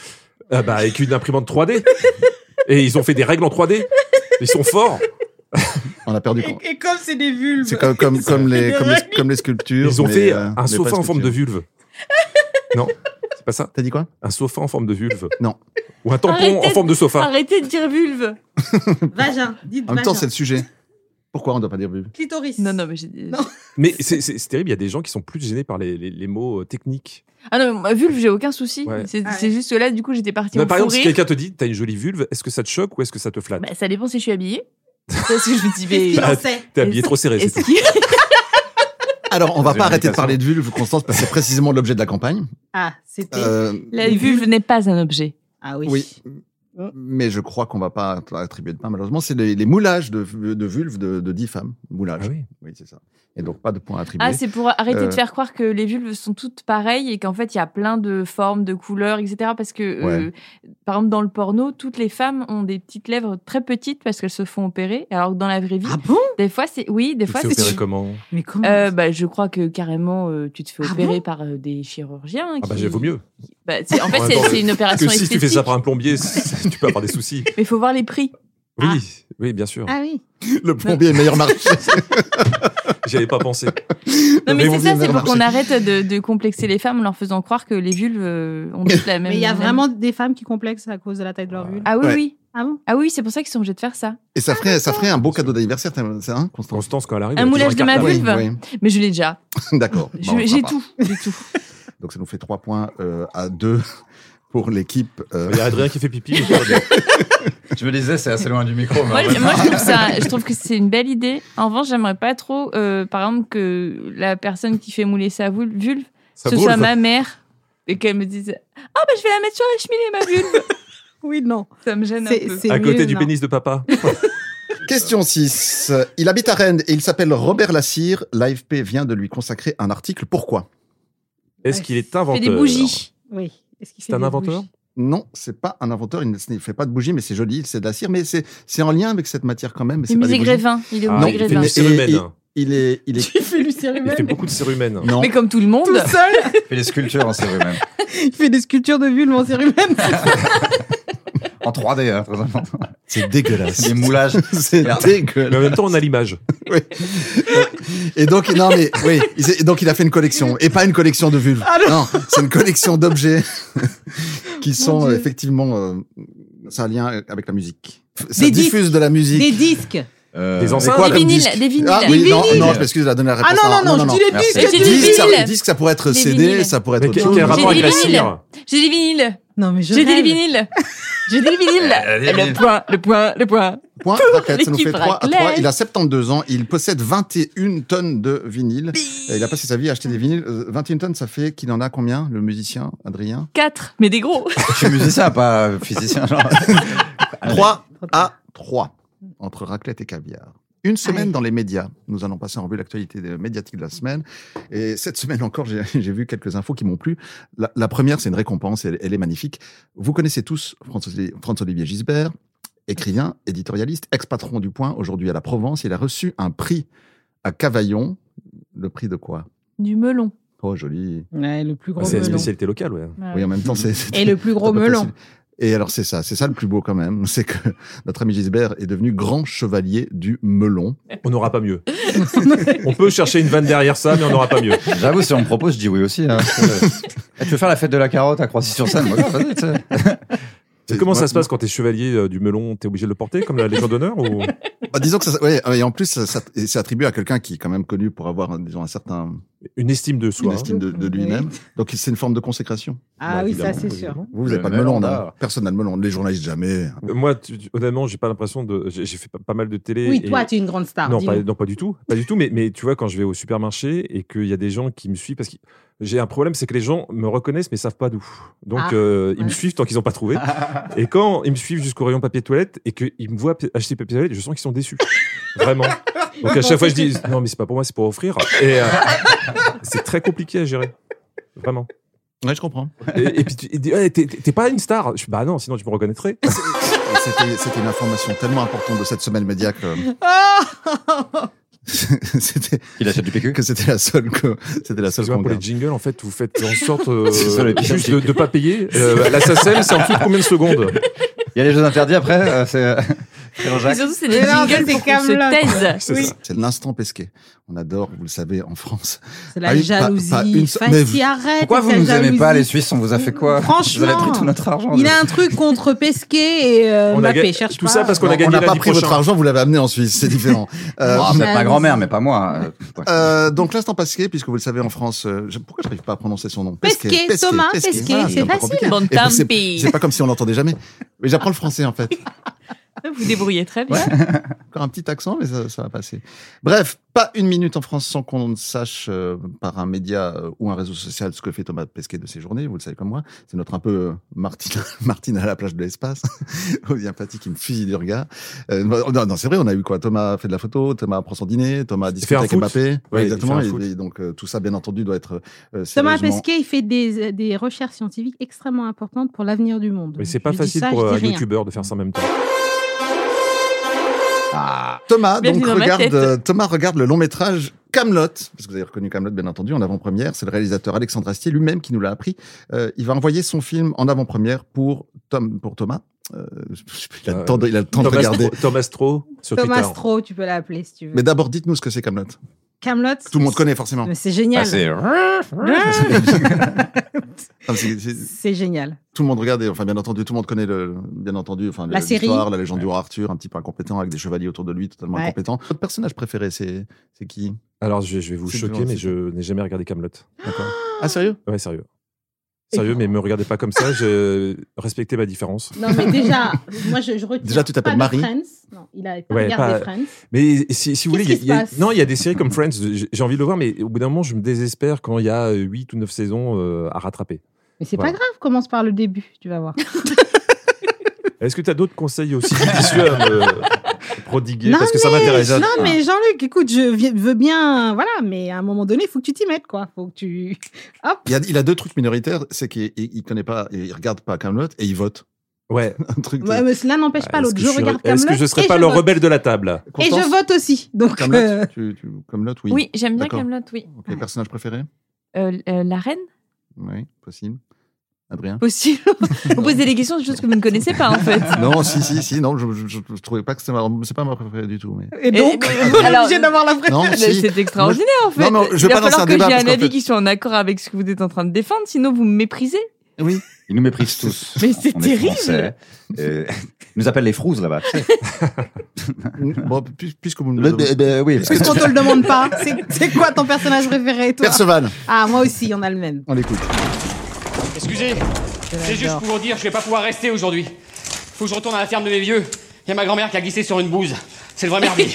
Avec une imprimante 3D. Et ils ont fait des règles en 3D. Ils sont forts. On a perdu. Quand... Et comme c'est des vulves. C'est comme les sculptures. Ils ont mais, fait mais un sofa pas en forme de sculpture. vulve. Non, c'est pas ça. T'as dit quoi? Un sofa en forme de vulve. Non. Ou un tampon Arrêtez en forme de sofa. Arrêtez de dire vulve. Vagin. Dites En même temps, vagin. c'est le sujet. Pourquoi on ne doit pas dire vulve? Clitoris. Non, mais j'ai dit... Non. Mais c'est terrible, il y a des gens qui sont plus gênés par les mots techniques. Ah non, mais moi, vulve, j'ai aucun souci. Ouais. C'est juste que là, du coup, j'étais partie Mais en par exemple, si forêt. quelqu'un te dit t'as une jolie vulve, est-ce que ça te choque ou est-ce que ça te flatte? Bah, ça dépend si je suis habillée. Parce que je me dis, mais... Qu'est-ce qu'il en Bah, sait? T'es habillé trop serré, c'est Est-ce tout. qu'il- Alors, on va C'est pas une arrêter de indication. parler de vulve, Constance, parce que c'est précisément l'objet de la campagne. Ah, c'était. La vulve n'est pas un objet. Ah oui. Oui. Mais je crois qu'on va pas attribuer de points, malheureusement. C'est les moulages de vulve de 10 femmes. Moulages. Ah oui. Oui, c'est ça. Et donc, pas de points attribués. Ah, c'est pour arrêter Euh, de faire croire que les vulves sont toutes pareilles et qu'en fait, il y a plein de formes, de couleurs, etc. Parce que, Ouais. par exemple, dans le porno, toutes les femmes ont des petites lèvres très petites parce qu'elles se font opérer. Alors que dans la vraie vie, Ah bon? des fois, c'est... Oui, des Tu te fois, fais c'est... opérer comment? Mais comment? Je crois que carrément, tu te fais Ah opérer bon par des chirurgiens. Ah bah, qui- vaut mieux. Bah, en fait, En même temps, c'est une Parce opération que si tu esthétique. fais ça par un plombier, tu peux avoir des soucis. Mais il faut voir les prix. Oui, oui, bien sûr. Ah oui. Le plombier est le meilleur marché. J'y avais pas pensé. Non, mais Mais on c'est vient ça, de c'est pour marcher. qu'on arrête de complexer les femmes en leur faisant croire que les vulves ont toutes la même. Mais il y a même- vraiment des femmes qui complexent à cause de la taille de leur vulve. Ah oui, Ouais. oui. Ah bon? Ah oui, c'est pour ça qu'ils sont obligés de faire ça. Et ça ferait un beau cadeau d'anniversaire, c'est un Constance. Constance, quand elle arrive. Un elle a moulage toujours de ma carte à- vulve. Oui, Mais je l'ai déjà. oui. D'accord. Bon, on J'ai fera tout. J'ai tout. pas. Donc, ça nous fait 3 points à 2 pour l'équipe. Il y a Adrien qui fait pipi. mais tout va bien. Je me disais, c'est assez loin du micro. Moi, mais en fait, je trouve que c'est une belle idée. En revanche, j'aimerais pas trop, par exemple, que la personne qui fait mouler sa vulve, Ça ce brûle, soit ça. ma mère et qu'elle me dise « Ah, bah, je vais la mettre sur la cheminée, ma vulve Oui, non. !» Ça me gêne un C'est- peu. c'est À côté mieux, du non. pénis de papa. Question 6. Il habite à Rennes et il s'appelle Robert Lassire. L'AFP vient de lui consacrer un article. Pourquoi? Est-ce qu'il est Il fait inventeur? des bougies. Oui. Est-ce qu'il C'est fait un des inventeur? bougies? Non, c'est pas un inventeur. Il ne fait pas de bougies, mais c'est joli. C'est de la cire, mais c'est en lien avec cette matière quand même. Mais C'est c'est pas des musée bougies. Grévin. Il est au Ah, musée il fait Grévin. du cérumen. Il est. Il fait du Il cérumen. fait beaucoup de cérumen. Non. Mais comme tout le monde. Tout seul. il fait des sculptures en cérumen. Il fait des sculptures de vulve en cérumen. En 3D, hein, très important. C'est dégueulasse. Des moulages. C'est Merde. Mais en dégueulasse. même temps, on a l'image. Oui. Et donc, non, mais oui. Donc, il a fait une collection. Et pas une collection de vulves. Ah non, c'est une collection d'objets qui sont Dieu. effectivement. Ça a un lien avec la musique. Ça Des diffuse de la musique. Des disques. Des enceintes. quoi Des comme vinyles, disque des vinyles. Ah oui, Des non, vinyles. non, je m'excuse, elle a donné la réponse. Ah non, non, je dis les merci. disques. J'ai dit Disque, vinyles. disque, ça pourrait être Des CD, vinyles. ça pourrait être Mais autre quel chose. rapport J'ai avec la des vinyles. cire? J'ai des vinyles. Non, mais je J'ai des rêve. vinyles. J'ai des vinyles. Le point, le point, le point. Point, raclette, ça nous fait L'équipe 3 à 3. raclette. Il a 72 ans, il possède 21 tonnes de vinyles. Et il a passé sa vie à acheter des vinyles. 21 tonnes, ça fait qu'il en a combien, le musicien, Adrien? 4, mais des gros. Je suis musicien, pas physicien. Genre. 3 à 3 entre raclette et caviar. Une semaine Allez. dans les médias. Nous allons passer en revue l'actualité médiatique de la semaine. Et cette semaine encore, j'ai vu quelques infos qui m'ont plu. La première, c'est une récompense, elle est magnifique. Vous connaissez tous François-Olivier Gisbert, écrivain, éditorialiste, ex-patron du Point, aujourd'hui à la Provence. Il a reçu un prix à Cavaillon. Le prix de quoi? Du melon. Oh, joli. Ouais, le plus gros C'est la melon. spécialité locale, ouais. Oui, en même temps, c'est... Et le plus gros pas melon. facile. Et alors, c'est ça le plus beau quand même. C'est que notre ami Gisbert est devenu grand chevalier du melon. On n'aura pas mieux. On peut chercher une vanne derrière ça, mais on n'aura pas mieux. J'avoue, si on me propose, je dis oui aussi. Hein. Tu veux faire la fête de la carotte à Croissy-sur-Seine? Moi, vas-y, tu sais. Comment ça se passe quand t'es chevalier du melon? T'es obligé de le porter comme la Légion d'honneur ou... Disons que et en plus, c'est attribué à quelqu'un qui est quand même connu pour avoir, disons, une estime de soi. Une estime de lui-même. Donc, c'est une forme de consécration. Ah oui, ça, c'est sûr. Vous n'avez pas de melon, personne n'a de melon. Les journalistes, jamais. Moi, honnêtement, j'ai pas l'impression de. J'ai fait pas mal de télé. Oui, toi, tu es une grande star. Non, pas du tout. Pas du tout. Mais tu vois, quand je vais au supermarché et qu'il y a des gens qui me suivent, parce que j'ai un problème, c'est que les gens me reconnaissent mais savent pas d'où. Donc, ils me suivent tant qu'ils n'ont pas trouvé. Et quand ils me suivent jusqu'au rayon papier toilette et qu'ils me voient acheter papier toilette, je sens qu'ils sont déçus. Vraiment. Donc, à chaque fois, je dis non, mais c'est pas pour moi, c'est pour offrir. Et c'est très compliqué à gérer. Vraiment. Ouais, je comprends. Et puis, t'es pas une star. Bah non, sinon tu me reconnaîtrais. C'était une information tellement importante de cette semaine média que... Il achète du PQ que c'était la seule qu'on pour les jingles, en fait, vous faites en sorte juste de pas payer. La SACEM, c'est en dessous de combien de secondes? Il y a les jeux interdits après. C'est Et surtout, c'est des jingles pour qu'on se taise. Oui. C'est l'instant Pesquet. On adore, vous le savez, en France. C'est la jalousie. Arrête. Pourquoi vous nous aimez pas, les Suisses? On vous a fait quoi? Franchement, vous avez pris tout notre argent. Il a un truc contre Pesquet et Mbappé. Cherche tout pas. ça parce qu'on a gagné. On n'a pas pris votre argent, vous l'avez amené en Suisse. C'est différent. Ma grand-mère, mais pas moi. Donc l'instant Pesquet, puisque vous le savez, en France, pourquoi j'arrive pas à prononcer son nom? Pesquet, Thomas Pesquet. C'est facile. Bon, tant pis. C'est pas comme si on l'entendait jamais. Mais j'apprends le français, en fait. Vous débrouillez très bien. Ouais. Encore un petit accent, mais ça va passer. Bref, pas une minute en France sans qu'on ne sache par un média ou un réseau social ce que fait Thomas Pesquet de ses journées. Vous le savez comme moi. C'est notre un peu Martine à la plage de l'espace. Aussi empathique qui me fusille du regard. Non, c'est vrai, on a eu quoi? Thomas fait de la photo, Thomas prend son dîner, Thomas discute avec Mbappé. Ouais, exactement. Et donc tout ça, bien entendu, doit être Thomas Pesquet, il fait des recherches scientifiques extrêmement importantes pour l'avenir du monde. Mais c'est pas facile pour un youtubeur de faire ça en même temps. Thomas regarde le long métrage Kaamelott, parce que vous avez reconnu Kaamelott bien entendu en avant-première. C'est le réalisateur Alexandre Astier lui-même qui nous l'a appris. Il va envoyer son film en avant-première pour Thomas. Il a le temps de regarder. Thomas Stroh sur Twitter. Thomas Stroh, tu peux l'appeler si tu veux. Mais d'abord, dites-nous ce que c'est Kaamelott. Kaamelott. Tout le monde connaît forcément. Mais c'est génial. C'est génial. Tout le monde regarde, enfin bien entendu, tout le monde connaît la série, l'histoire, la légende du roi Arthur, un petit peu incompétent avec des chevaliers autour de lui, totalement incompétents. Votre personnage préféré, c'est qui? Alors je vais vous choquer, mais je n'ai jamais regardé Kaamelott. D'accord. Ah sérieux? Ouais, sérieux. Mais me regardez pas comme ça, respectez ma différence. Non, mais déjà, moi je retiens. Déjà, tu t'appelles Marie. Non, il a pas regardé Friends. Mais si vous voulez, il y a des séries comme Friends, j'ai envie de le voir, mais au bout d'un moment, je me désespère quand il y a 8 ou 9 saisons à rattraper. Mais c'est pas grave, commence par le début, tu vas voir. Est-ce que tu as d'autres conseils aussi judicieux à me prodiguer? Parce que ça m'intéresse. Non, mais Jean-Luc, écoute, je veux bien, voilà, mais à un moment donné, il faut que tu t'y mettes, quoi. Faut que tu. Hop. Il a deux trucs minoritaires, c'est qu'il connaît pas, il regarde pas Kaamelott et il vote. Ouais. Un truc. Ouais, mais cela n'empêche pas l'autre. Je regarde Kaamelott. Est-ce que je serais pas le rebelle de la table? Et je vote aussi. Donc. Kaamelott, Kaamelott, oui. Oui, j'aime bien Kaamelott, oui. Ok, personnage préféré? La reine. Oui, possible. Adrien? Possible. Vous posez des questions de choses que vous ne connaissez pas, en fait. Non, si. Non, je trouvais pas que c'est pas ma préférée du tout. Mais... Et donc, vous êtes obligé d'avoir la préférée. Non, si. C'est extraordinaire, en fait. Non, je vais pas lancer un débat. Il va falloir que j'ai un avis qui soit en accord avec ce que vous êtes en train de défendre, sinon vous me méprisez. Oui. Ils nous méprisent tous. Mais c'est terrible. Ils nous appellent les frouzes là-bas. Tu sais. Bon, puisque vous me le oui. Puisqu'on te le demande pas. C'est quoi ton personnage préféré, toi? Perceval. Ah, moi aussi, on a le même. On l'écoute. Excusez, c'est juste pour vous dire que je vais pas pouvoir rester aujourd'hui. Faut que je retourne à la ferme de mes vieux. Il y a ma grand-mère qui a glissé sur une bouse. C'est le vrai merdier.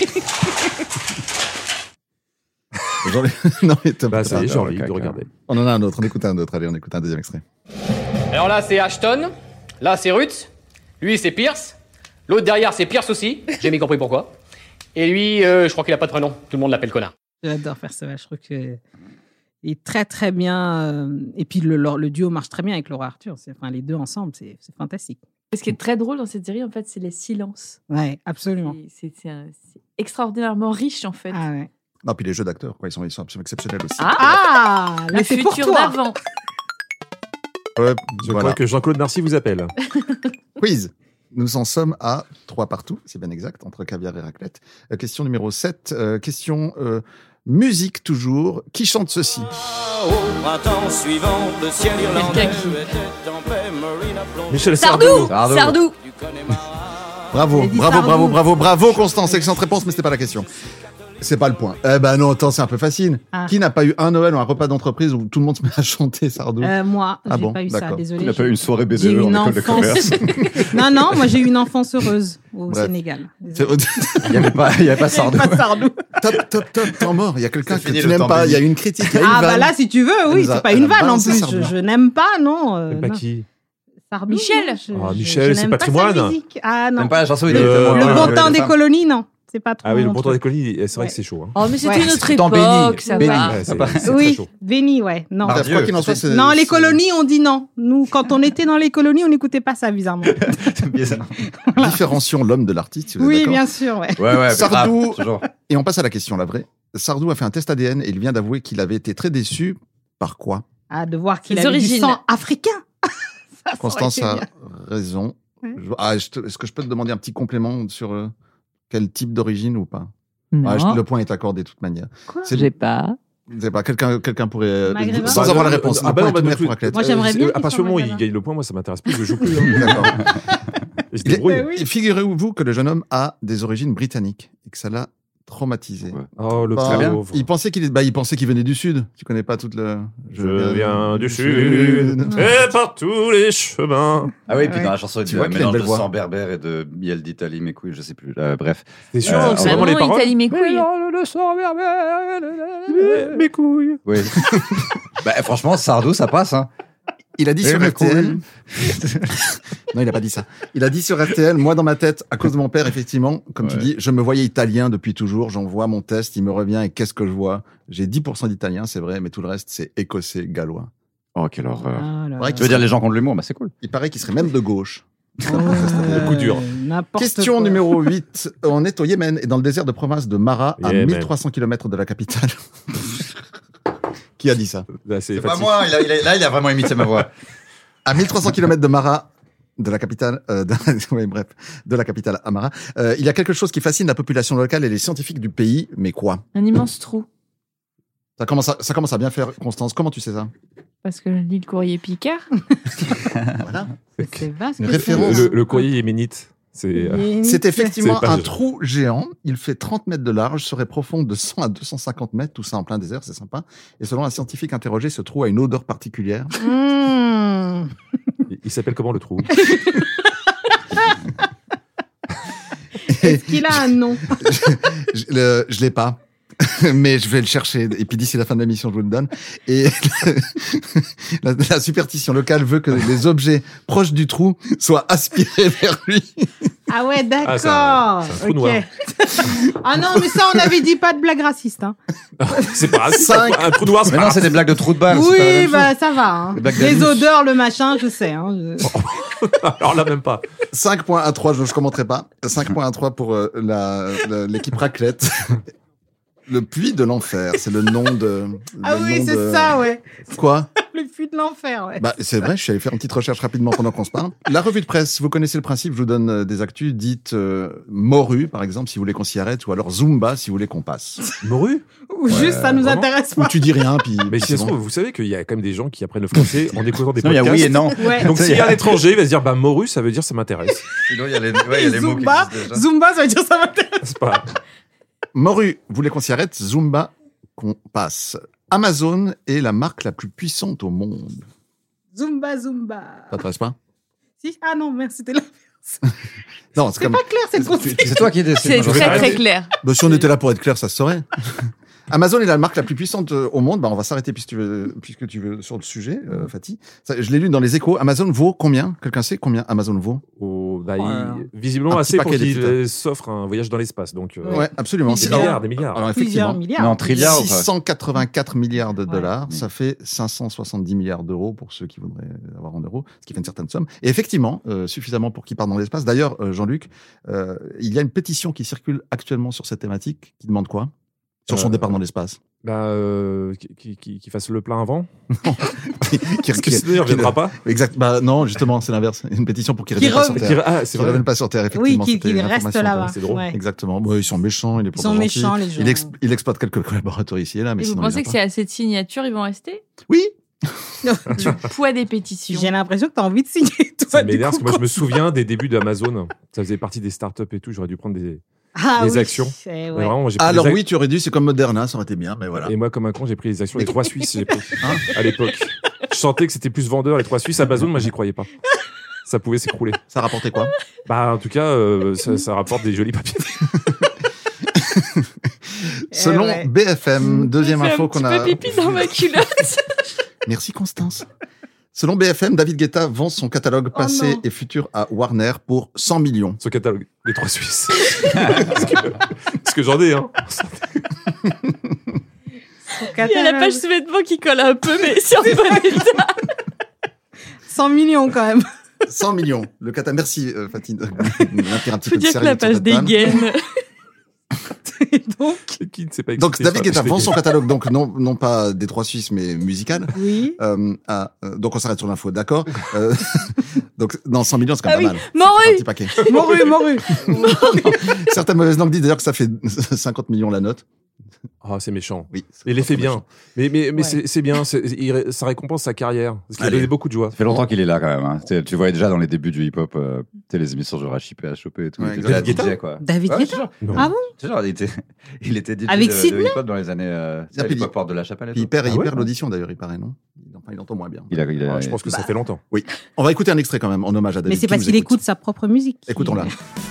Non, mais ça y est, j'ai envie de regarder. On en a un autre, on écoute un autre. Allez, on écoute un deuxième extrait. Alors là, c'est Ashton. Là, c'est Ruth. Lui, c'est Pierce. L'autre derrière, c'est Pierce aussi. J'ai bien compris pourquoi. Et lui, je crois qu'il a pas de prénom. Tout le monde l'appelle connard. J'adore Perceval. Je trouve que il est très très bien. Et puis le duo marche très bien avec Laura Arthur. Enfin, les deux ensemble, c'est fantastique. Ce qui est très drôle dans cette série, en fait, c'est les silences. Ouais, absolument. C'est extraordinairement riche, en fait. Ah ouais. Non, puis les jeux d'acteurs, quoi, ils sont absolument exceptionnels aussi. Ah, le futur d'avant. Ouais, je crois que Jean-Claude Narcy vous appelle. Quiz. Nous en sommes à 3 partout, c'est bien exact, entre caviar et raclette. Question numéro 7. Question Musique toujours. Qui chante ceci? Au printemps suivant, le ciel irlandais était en paix, Marina plonge. Michel Sardou. Bravo, Constance. Excellente réponse, mais c'était pas la question. C'est pas le point. Eh ben non, attends, c'est un peu facile. Qui n'a pas eu un Noël ou un repas d'entreprise où tout le monde se met à chanter Sardou? Moi, j'ai pas eu ça, désolé. Il n'a pas eu une soirée baiser en école de commerce. Non, moi j'ai eu une enfance heureuse au Sénégal. Il n'y avait pas Sardou. Top, temps mort. Il y a quelqu'un que tu n'aimes pas. Il y a une critique. Là, si tu veux, oui, c'est pas une vanne en plus. Je n'aime pas, non. Pas qui? Sardou, Michel, c'est patrimoine. Ah non. T'aimes pas la chanson? Le bon temps des colonies, non. C'est pas trop. Ah oui, le bon temps des colonies, c'est vrai que c'est chaud. Oh, mais c'était une autre époque, ça va. Oui, Béni, ouais. Non. Quoi qu'il en soit, Non, les colonies, on dit non. Nous, quand on était dans les colonies, on n'écoutait pas ça, bizarrement. C'est bizarre. Différencions l'homme de l'artiste, si vous êtes Oui, d'accord. bien sûr, ouais. Ouais, Sardou, toujours. Et on passe à la question, la vraie. Sardou a fait un test ADN et il vient d'avouer qu'il avait été très déçu par quoi? De voir qu'il avait du sang africain. Constance a raison. Est-ce que je peux te demander un petit complément sur quel type d'origine ou pas? Non. Le point est accordé de toute manière. Quoi? J'ai pas. Quelqu'un pourrait... Maghrébin. Sans avoir la réponse. Moi j'aimerais bien. À partir du moment où il gagne le point, moi ça m'intéresse plus, je joue plus. D'accord. Et Figurez-vous que le jeune homme a des origines britanniques et que ça l'a traumatisé. Oh, le pauvre. Il pensait qu'il venait du Sud. Tu connais pas toute le... Je viens du Sud et par tous les chemins. Ah oui, puis dans la chanson, il y a un mélange de voix. sang berbère et de miel d'Italie, mes couilles, je sais plus. Bref. C'est sûr, c'est vraiment les paroles. Italie, mes couilles. Le sang berbère, mes couilles. Oui. Franchement, Sardou, ça passe, hein. Il a dit sur RTL. Non, il a pas dit ça. Il a dit sur RTL, moi dans ma tête, à cause de mon père, effectivement, comme tu dis, je me voyais italien depuis toujours. J'envoie mon test, il me revient et qu'est-ce que je vois? J'ai 10% d'italien, c'est vrai, mais tout le reste, c'est écossais, gallois. Oh, quelle horreur. Tu veux dire les gens qui ont de l'humour? C'est cool. Il paraît qu'il serait même de gauche. Le coup dur. Question numéro 8. On est au Yémen et dans le désert de province de Mara, à 1300 km de la capitale. Qui a dit ça? C'est pas moi, il a vraiment imité ma voix. À 1300 km de Mara, de la capitale, de la capitale Amara, il y a quelque chose qui fascine la population locale et les scientifiques du pays, mais quoi? Un immense trou. Ça commence à bien faire, Constance. Comment tu sais ça? Parce que je lis le courrier Picard. Voilà. C'est vaste. Une référence. Le courrier yéménite. C'est effectivement un trou géant. Il fait 30 mètres de large, serait profond de 100 à 250 mètres, tout ça en plein désert, c'est sympa. Et selon un scientifique interrogé, ce trou a une odeur particulière. Il s'appelle comment le trou? Est-ce qu'il a un nom? Je l'ai pas. Mais je vais le chercher. Et puis d'ici la fin de l'émission, je vous le donne. Et la superstition locale veut que les objets proches du trou soient aspirés vers lui. Ah ouais, d'accord. C'est un trou noir. Ah non, mais ça, on avait dit pas de blague raciste. Hein. C'est pas un trou noir. Mais non, c'est des blagues de trous de balle. Oui, ça va. Hein. Les odeurs, le machin, je sais. Hein. Alors là, même pas. 5 points à 3, je ne commenterai pas. 5 points à 3 pour l'équipe raclette. Le puits de l'enfer, c'est le nom de... ça, ouais. Quoi? Le puits de l'enfer, ouais. C'est vrai, je suis allé faire une petite recherche rapidement pendant qu'on se parle. La revue de presse, vous connaissez le principe, je vous donne des actus dites morue, par exemple, si vous voulez qu'on s'y arrête, ou alors Zumba, si vous voulez qu'on passe. Morue? Ou juste, ça nous intéresse pas. Ou tu dis rien, puis... Mais si ça se trouve, vous savez qu'il y a quand même des gens qui apprennent le français en écoutant des podcasts. Il y a oui et non. Ouais. Donc s'il y a un étranger, il va se dire, morue, ça veut dire ça m'intéresse. Sinon, il y a les mots qui existent déjà. Zumba, ça veut dire ça m'intéresse. C'est pas... Morue, vous voulez qu'on s'y arrête? Zumba, qu'on passe. Amazon est la marque la plus puissante au monde. Zumba. Ça t'intéresse pas? Si? Ah non, merde, c'était l'inverse. Non, c'est pas clair, c'est le C'est toi qui décides. C'est très clair. Si on était là pour être clair, ça se saurait. Amazon est la marque la plus puissante au monde. On va s'arrêter puisque tu veux sur le sujet, Fatih. Ça, je l'ai lu dans les Échos. Amazon vaut combien? Quelqu'un sait combien Amazon vaut? Visiblement assez pour qu'il s'offre un voyage dans l'espace. Donc, ouais, absolument. Des milliards. Alors effectivement, milliards. Mais en trilliards. 684 milliards de dollars. Ça fait 570 milliards d'euros pour ceux qui voudraient avoir en euros, ce qui fait une certaine somme. Et effectivement, suffisamment pour qu'ils partent dans l'espace. D'ailleurs, Jean-Luc, il y a une pétition qui circule actuellement sur cette thématique qui demande quoi? Sur son départ dans l'espace. Qui fasse le plein avant. Parce que sinon, il ne reviendra pas. Exact. Non, justement, c'est l'inverse. Une pétition pour qu'il ne revienne pas sur Terre. C'est qu'il ne revienne pas sur Terre, effectivement. Oui, qu'il reste là-bas. C'est drôle. Ouais. Exactement. Ils sont méchants. Ils sont méchants, les gens. Il exploite quelques collaborateurs ici et là. Mais et vous pensez que c'est assez de signatures, ils vont rester? Oui. Le poids des pétitions. J'ai l'impression que tu as envie de signer. Toi, ça m'énerve parce que moi, je me souviens des débuts d'Amazon. Ça faisait partie des startups et tout. J'aurais dû prendre des actions. Ouais. Vraiment, moi, alors oui, tu aurais dû, c'est comme Moderna, ça aurait été bien, mais voilà. Et moi, comme un con, j'ai pris les actions des 3 Suisses, à l'époque. Je sentais que c'était plus vendeur, les 3 Suisses. Amazon, moi, j'y croyais pas. Ça pouvait s'écrouler. Ça rapportait quoi? En tout cas, ça rapporte des jolis papiers. Selon BFM, deuxième info qu'on a... Un petit peu pipi dans ma culotte. Merci Constance. Selon BFM, David Guetta vend son catalogue passé et futur à Warner pour 100 millions. Son catalogue, les 3 Suisses. parce que j'en ai, hein. Il y a la page sous-vêtements qui colle un peu, mais c'est en bon état. 100 millions quand même. 100 millions. Le catalogue. Merci Fatine. Faut dire que la page dégaine. Donc David Guetta vend son catalogue, donc non pas des 3 Suisses, mais musical. Oui. Donc on s'arrête sur l'info, d'accord. Donc dans 100 millions, c'est quand même pas mal. Morue. Un petit paquet. Morue. Certaines mauvaises langues disent d'ailleurs que ça fait 50 millions la note. C'est méchant. Oui. Il les fait bien. Mais c'est bien. Ça récompense sa carrière. Parce qu'il a donné beaucoup de joie. Ça fait longtemps qu'il est là quand même. Hein. Tu voyais déjà dans les débuts du hip-hop, les émissions genre HIP, HOP et tout. Ouais, David Guetta, quoi. David Guetta. Ah bon? Genre, il était DJ avec de hip-hop dans les années. Hip-hop Porte de la Chapelle. Il perd l'audition d'ailleurs, il paraît, non? Il entend moins bien. Je pense que ça fait longtemps. Oui. On va écouter un extrait quand même en hommage à David. Mais c'est parce qu'il écoute sa propre musique. Écoutons-la.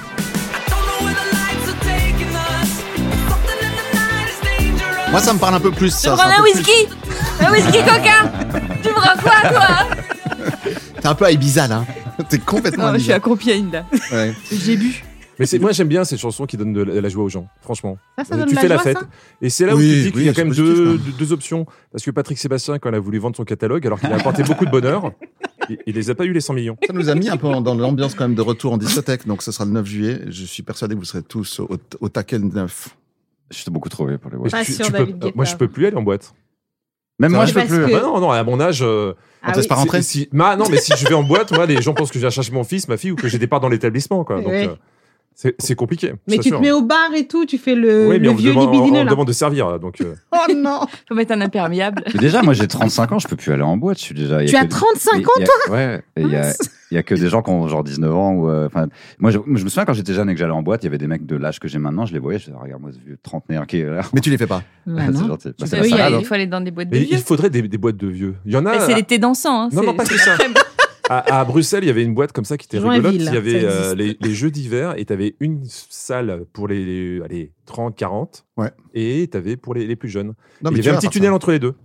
Moi, ça me parle un peu plus. Tu me prends un whisky? Un whisky coca? Tu me prends quoi, toi? T'es un peu à Ibiza, là. T'es complètement à Ibiza. Je suis à Compiègne, là. Ouais. J'ai bu. Mais moi, j'aime bien cette chanson qui donne de la joie aux gens, franchement. Ça donne tu la fais joie, la fête. ça Et c'est là où tu dis qu'il y a quand même positif, deux options. Parce que Patrick Sébastien, quand il a voulu vendre son catalogue, alors qu'il a apporté beaucoup de bonheur, il les a pas eu les 100 millions. Ça nous a mis un peu dans l'ambiance quand même de retour en discothèque. Donc, ce sera le 9 juillet. Je suis persuadé que vous serez tous au taquet le 9. Je suis beaucoup trop vieux pour les boîtes. Moi, je peux plus aller en boîte. Même moi, je peux plus. Non, à mon âge. On te laisse pas rentrer? Non, mais si je vais en boîte, moi, les gens pensent que je viens chercher mon fils, ma fille, ou que j'ai des parts dans l'établissement, quoi. Donc, c'est compliqué. Mais tu te mets au bar et tout, tu fais le vieux on libidineux, me là. demande de servir, donc. Oh non! Faut mettre un imperméable. Mais déjà, moi, j'ai 35 ans, je peux plus aller en boîte. Je suis déjà. Tu as 35 ans, toi? Ouais. Il y a que des gens qui ont genre 19 ans ou. Moi, je me souviens quand j'étais jeune et que j'allais en boîte, il y avait des mecs de l'âge que j'ai maintenant, je les voyais, je disais, regarde-moi ce vieux trentenaire qui est là. Mais tu les fais pas. C'est gentil. Il faut aller dans des boîtes de vieux. Il faudrait des boîtes de vieux. Il y en a. C'est l'été dansant. Non, pas que ça. À Bruxelles, il y avait une boîte comme ça qui était rigolote. Il y avait les jeux d'hiver et tu avais une salle pour les 30, 40 et tu avais pour les plus jeunes. Il y avait un petit tunnel entre les deux.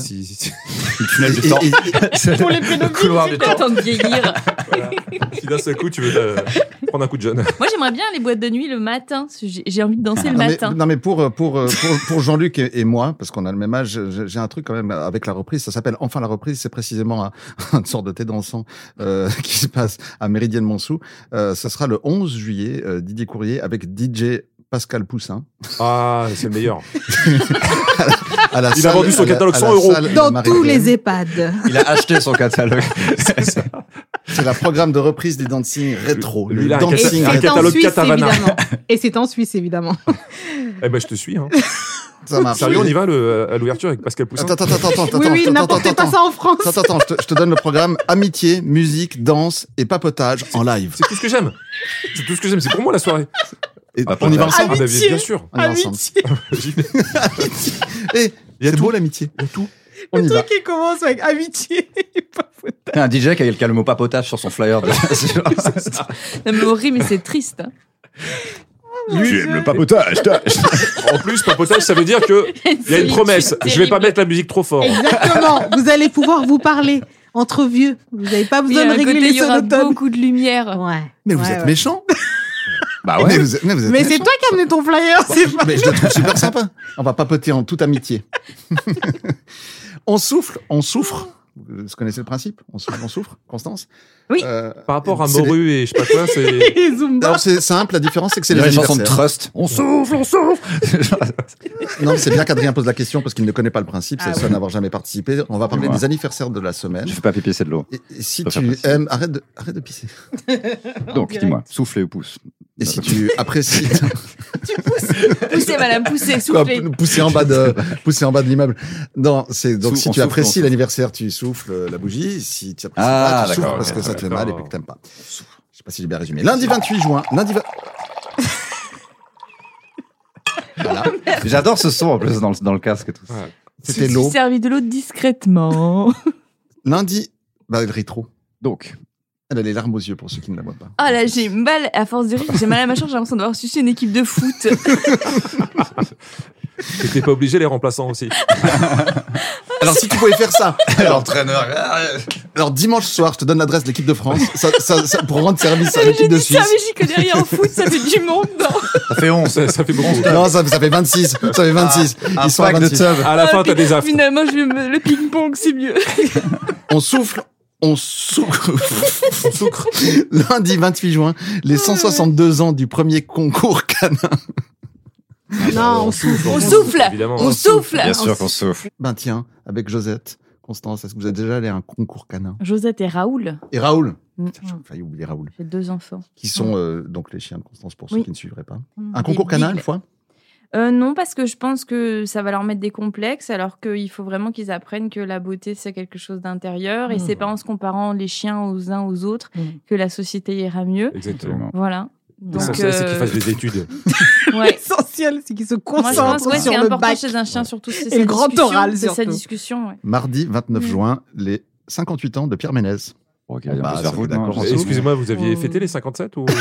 Le tunnel du temps. Pour les pédophiles, couloir du temps de vieillir. Si d'un seul coup tu veux prendre un coup de jeune. Moi j'aimerais bien les boîtes de nuit le matin. J'ai envie de danser le matin. Mais pour Jean-Luc et moi, parce qu'on a le même âge, j'ai un truc quand même avec la reprise. Ça s'appelle Enfin la reprise. C'est précisément une sorte de thé dansant qui se passe à Méridienne Montsou. Ça sera le 11 juillet. Didier Courrier avec DJ Pascal Poussin. Ah, c'est le meilleur. Il a vendu son catalogue 100 €. Dans tous les EHPAD. Il a acheté son catalogue. C'est la programme de reprise du dancing rétro. Lui, il a un catalogue Catavana. Et c'est en Suisse, évidemment. Eh ben, je te suis. Hein. Ça marche. Sérieux, on y va à l'ouverture avec Pascal Poussin. Attends. Oui, n'importe pas ça en France. Attends, je te donne le programme amitié, musique, danse et papotage en live. C'est tout ce que j'aime. C'est pour moi la soirée. Et on y va ensemble. Amitié. Bien sûr. On y va ensemble. Et c'est beau l'amitié. Il y a tout. On y Le va. truc qui commence avec amitié. Il y a un DJ qui a le mot papotage sur son flyer. Non mais horrible, mais c'est triste. Hein. Tu aimes le papotage. En plus, papotage, ça veut dire que il y a une promesse. Je vais pas mettre la musique trop fort. Exactement. Vous allez pouvoir vous parler entre vieux. Vous n'avez pas besoin de régler les Il y aura sonotones. beaucoup de lumière. Ouais. Mais vous êtes méchant. Bah ouais. Mais vous êtes Mais c'est méchant. toi qui as amené ton flyer, c'est pas. Mais je le trouve super sympa. On va papoter en toute amitié. On souffre Vous connaissez le principe? On souffre, Constance? Oui. Par rapport à Morue et je sais pas quoi, c'est... Alors, c'est simple, la différence, c'est que c'est Il y les a une chanson de anniversaires. Trust. On souffle. Non, c'est bien qu'Adrien pose la question parce qu'il ne connaît pas le principe, c'est le seul ouais. à n'avoir jamais participé. On va parler des anniversaires de la semaine. Je fais pas pipi, c'est de l'eau. Et si Faut faire tu précis. aimes, arrête de pisser. Donc, dis-moi, souffler ou pouce? Et si tu apprécies, Poussez, madame, poussez, quoi, soufflez. pousser en bas de l'immeuble. Non, c'est donc si On tu souffle, apprécies on souffle. l'anniversaire, tu souffles la bougie. Si tu apprécies Ah, pas, tu d'accord, souffles parce que ça te fait mal et puis que t'aimes pas. Je sais pas si j'ai bien résumé. Lundi 28 juin, Voilà. J'adore ce son en plus dans le casque et tout. Ouais. C'était Je l'eau. suis servi de l'eau discrètement. Lundi, elle rit trop. Donc, Elle a les larmes aux yeux pour ceux qui ne la voient pas. Ah là, j'ai mal, à force de rire, j'ai mal à ma chambre, j'ai l'impression d'avoir sucé une équipe de foot. Et t'es pas obligé les remplaçants aussi. Alors si tu pouvais faire ça, l'entraîneur. alors dimanche soir, je te donne l'adresse de l'équipe de France ça, pour rendre service à l'équipe de Suisse. Ça, mais j'y connais rien en foot, ça fait du monde, non? Ça fait 11. Ça fait beaucoup. Non, ça fait 26. Ça fait 26. Un Ils sont à pack de 26. tubs. À la fin, t'as des affres. Finalement, le ping-pong, c'est mieux. On souffle. Lundi 28 juin, les 162 ans du premier concours canin. Non, on souffle. On souffle. Évidemment. On souffle. Bien sûr qu'on souffle. Ben tiens, avec Josette, Constance, est-ce que vous êtes déjà allé à un concours canin? Josette et Raoul. Et Raoul. Mm. Putain, j'ai failli oublier Raoul. J'ai 2 enfants. Qui sont donc les chiens de Constance pour ceux Oui. qui ne suivraient pas. Mm. Un concours Des canin bigles. une fois? Non, parce que je pense que ça va leur mettre des complexes, alors qu'il faut vraiment qu'ils apprennent que la beauté, c'est quelque chose d'intérieur. Et c'est pas en se comparant les chiens aux uns aux autres que la société ira mieux. Exactement. Voilà. Donc, L'essentiel, c'est qu'ils fassent des études. Ouais. L'essentiel, c'est qu'ils se Moi, je pense concentrent ouais, sur c'est le important bac. chez un chien, surtout. C'est Et sa le grand discussion, oral, c'est sa surtout. discussion. Ouais. Mardi 29 juin, les 58 ans de Pierre Ménez. Ok, Bah, on peut se ça faire fait foutre, d'accord. non, Excusez-moi, vous aviez fêté les 57 ou...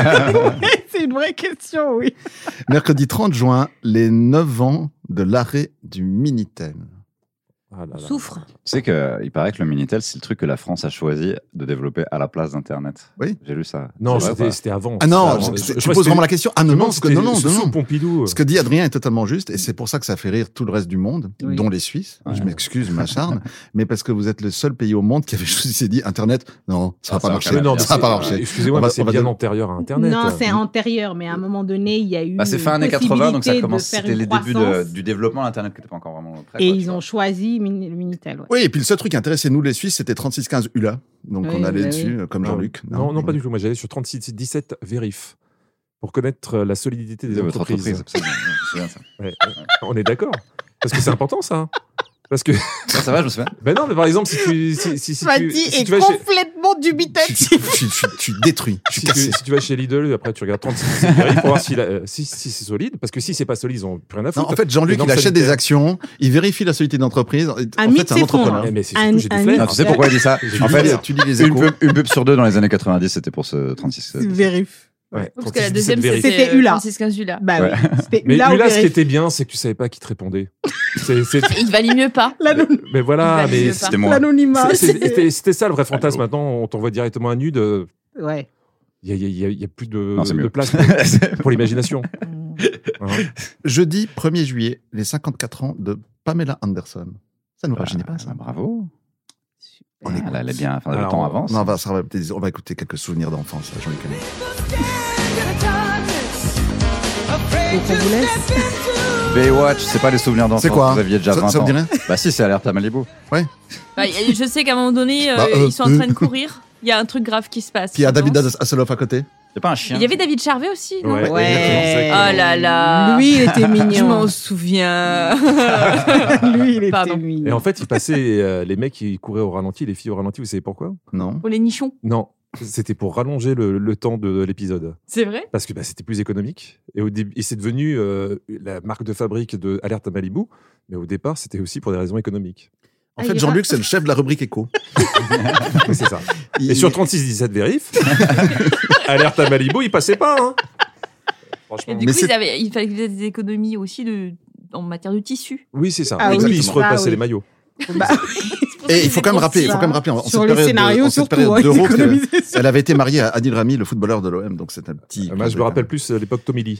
C'est une vraie question, oui. Mercredi 30 juin, les 9 ans de l'arrêt du Minitel. Ah là là. Souffre. Tu sais qu'il paraît que le Minitel, c'est le truc que la France a choisi de développer à la place d'Internet. Oui. J'ai lu ça. Non, C'est vrai ou pas c'était avant. Ah non, C'était avant. tu poses vraiment la question. Ah non, non, c'était sous Pompidou. Ce que dit Adrien est totalement juste, et c'est pour ça que ça fait rire tout le reste du monde, Oui. dont les Suisses. Ouais. Je m'excuse, m'acharne, mais parce que vous êtes le seul pays au monde qui avait choisi, s'est dit Internet, non, ça va pas marcher. Mais non, ça va pas marcher. Excusez-moi, On va- mais c'est on va bien dire- antérieur à Internet. Non, c'est antérieur, mais à un moment donné, il y a eu. Bah, c'est fin une années 80, donc ça possibilité commence. de faire C'était une les débuts croissance. du développement d'Internet qui n'était pas encore vraiment prêt. Et quoi, tu ils vois. ont choisi le Minitel. Ouais. Oui, et puis le seul truc qui intéressait nous les Suisses, c'était 3615 ULA. Donc Oui, on allait bah dessus, comme Jean-Luc. Non, pas du tout. Moi, j'allais sur 3617 Vérif pour connaître la solidité des De votre entreprises. entreprise. C'est bien ça. Ouais, on est d'accord. Parce que c'est important, ça. Parce que. Ça va, je me souviens. Ben non, mais par exemple, si tu vas complètement dubitatif. Tu détruis, tu casses. si tu vas chez Lidl, après tu regardes 36 Vérif pour voir si c'est solide. Parce que si c'est pas solide, ils ont plus rien à foutre. Non, en fait, Jean-Luc, Les il normes achète des sanitaires. actions, il vérifie la solidité d'entreprise. En fait, mythe c'est un s'effondre. entrepreneur. Eh, mais c'est surtout, j'ai du Un flair. Non, tu sais pourquoi il dit ça Tu En lis- fait, tu lis les échos. une pub sur deux dans les années 90, c'était pour ce 36. Vérif. Ouais, Parce que la 36, deuxième, 17 Vérif. C'était Ula. 3615 Ula. Bah Ouais. oui. C'était Mais Ula ou là, ce qui Vérif. était bien, c'est que tu savais pas qui te répondait. Il valait mieux pas. Mais voilà, Il mais valait C'était moi. L'anonymat. c'était ça le vrai fantasme. Maintenant, on t'envoie directement un nude. Ouais. Il y a plus Non, c'est de mieux. place pour l'imagination. Hein. Jeudi 1er juillet, les 54 ans de Pamela Anderson. Ça ne nous rajeunit pas, ça. Bravo. On écoute. Elle est bien. Enfin, le Alors, temps avance. Non, on va écouter quelques souvenirs d'enfance, Jean-Luc Canet. Donc on vous laisse. Baywatch, c'est pas les souvenirs d'enfance. C'est quoi Vous aviez déjà Ça- 20 ça vous ans. dirait Bah si, c'est Alerte à Malibu. Bah, je sais qu'à un moment donné, ils sont en train de courir. Il y a un truc grave qui se passe. Puis il y a je David pense. Hasselhoff à côté. C'est pas un chien. Il y avait David Charvet aussi, non? Ouais. Ouais. Oh là là. Lui, il était Je mignon. m'en souviens. Lui, il était Pardon. mignon. Et en fait, il passait les mecs qui couraient au ralenti, les filles au ralenti. Vous savez pourquoi? Non. Pour les nichons. Non, c'était pour rallonger le temps de l'épisode. C'est vrai? Parce que c'était plus économique. Et au début, et c'est devenu la marque de fabrique de Alerte à Malibu. Mais au départ, c'était aussi pour des raisons économiques. En fait, Jean-Luc, c'est le chef de la rubrique éco. C'est ça. Et sur 3617 Vérif, Alerte à Malibu, il passait pas. Hein. Et Franchement. du Mais coup, c'est- il fallait des économies aussi en matière de tissu. Oui, c'est ça. Ah Et oui, puis, il se exactement. repassaient Ah oui. les maillots. Bah, Et il faut quand même rappeler, en sur cette les période scénarios, en cette surtout, période hein, d'Euro, ils économisaient ça. elle avait été mariée à Adil Rami, le footballeur de l'OM, donc c'est un petit. Moi, je me rappelle plus l'époque Tommy Lee.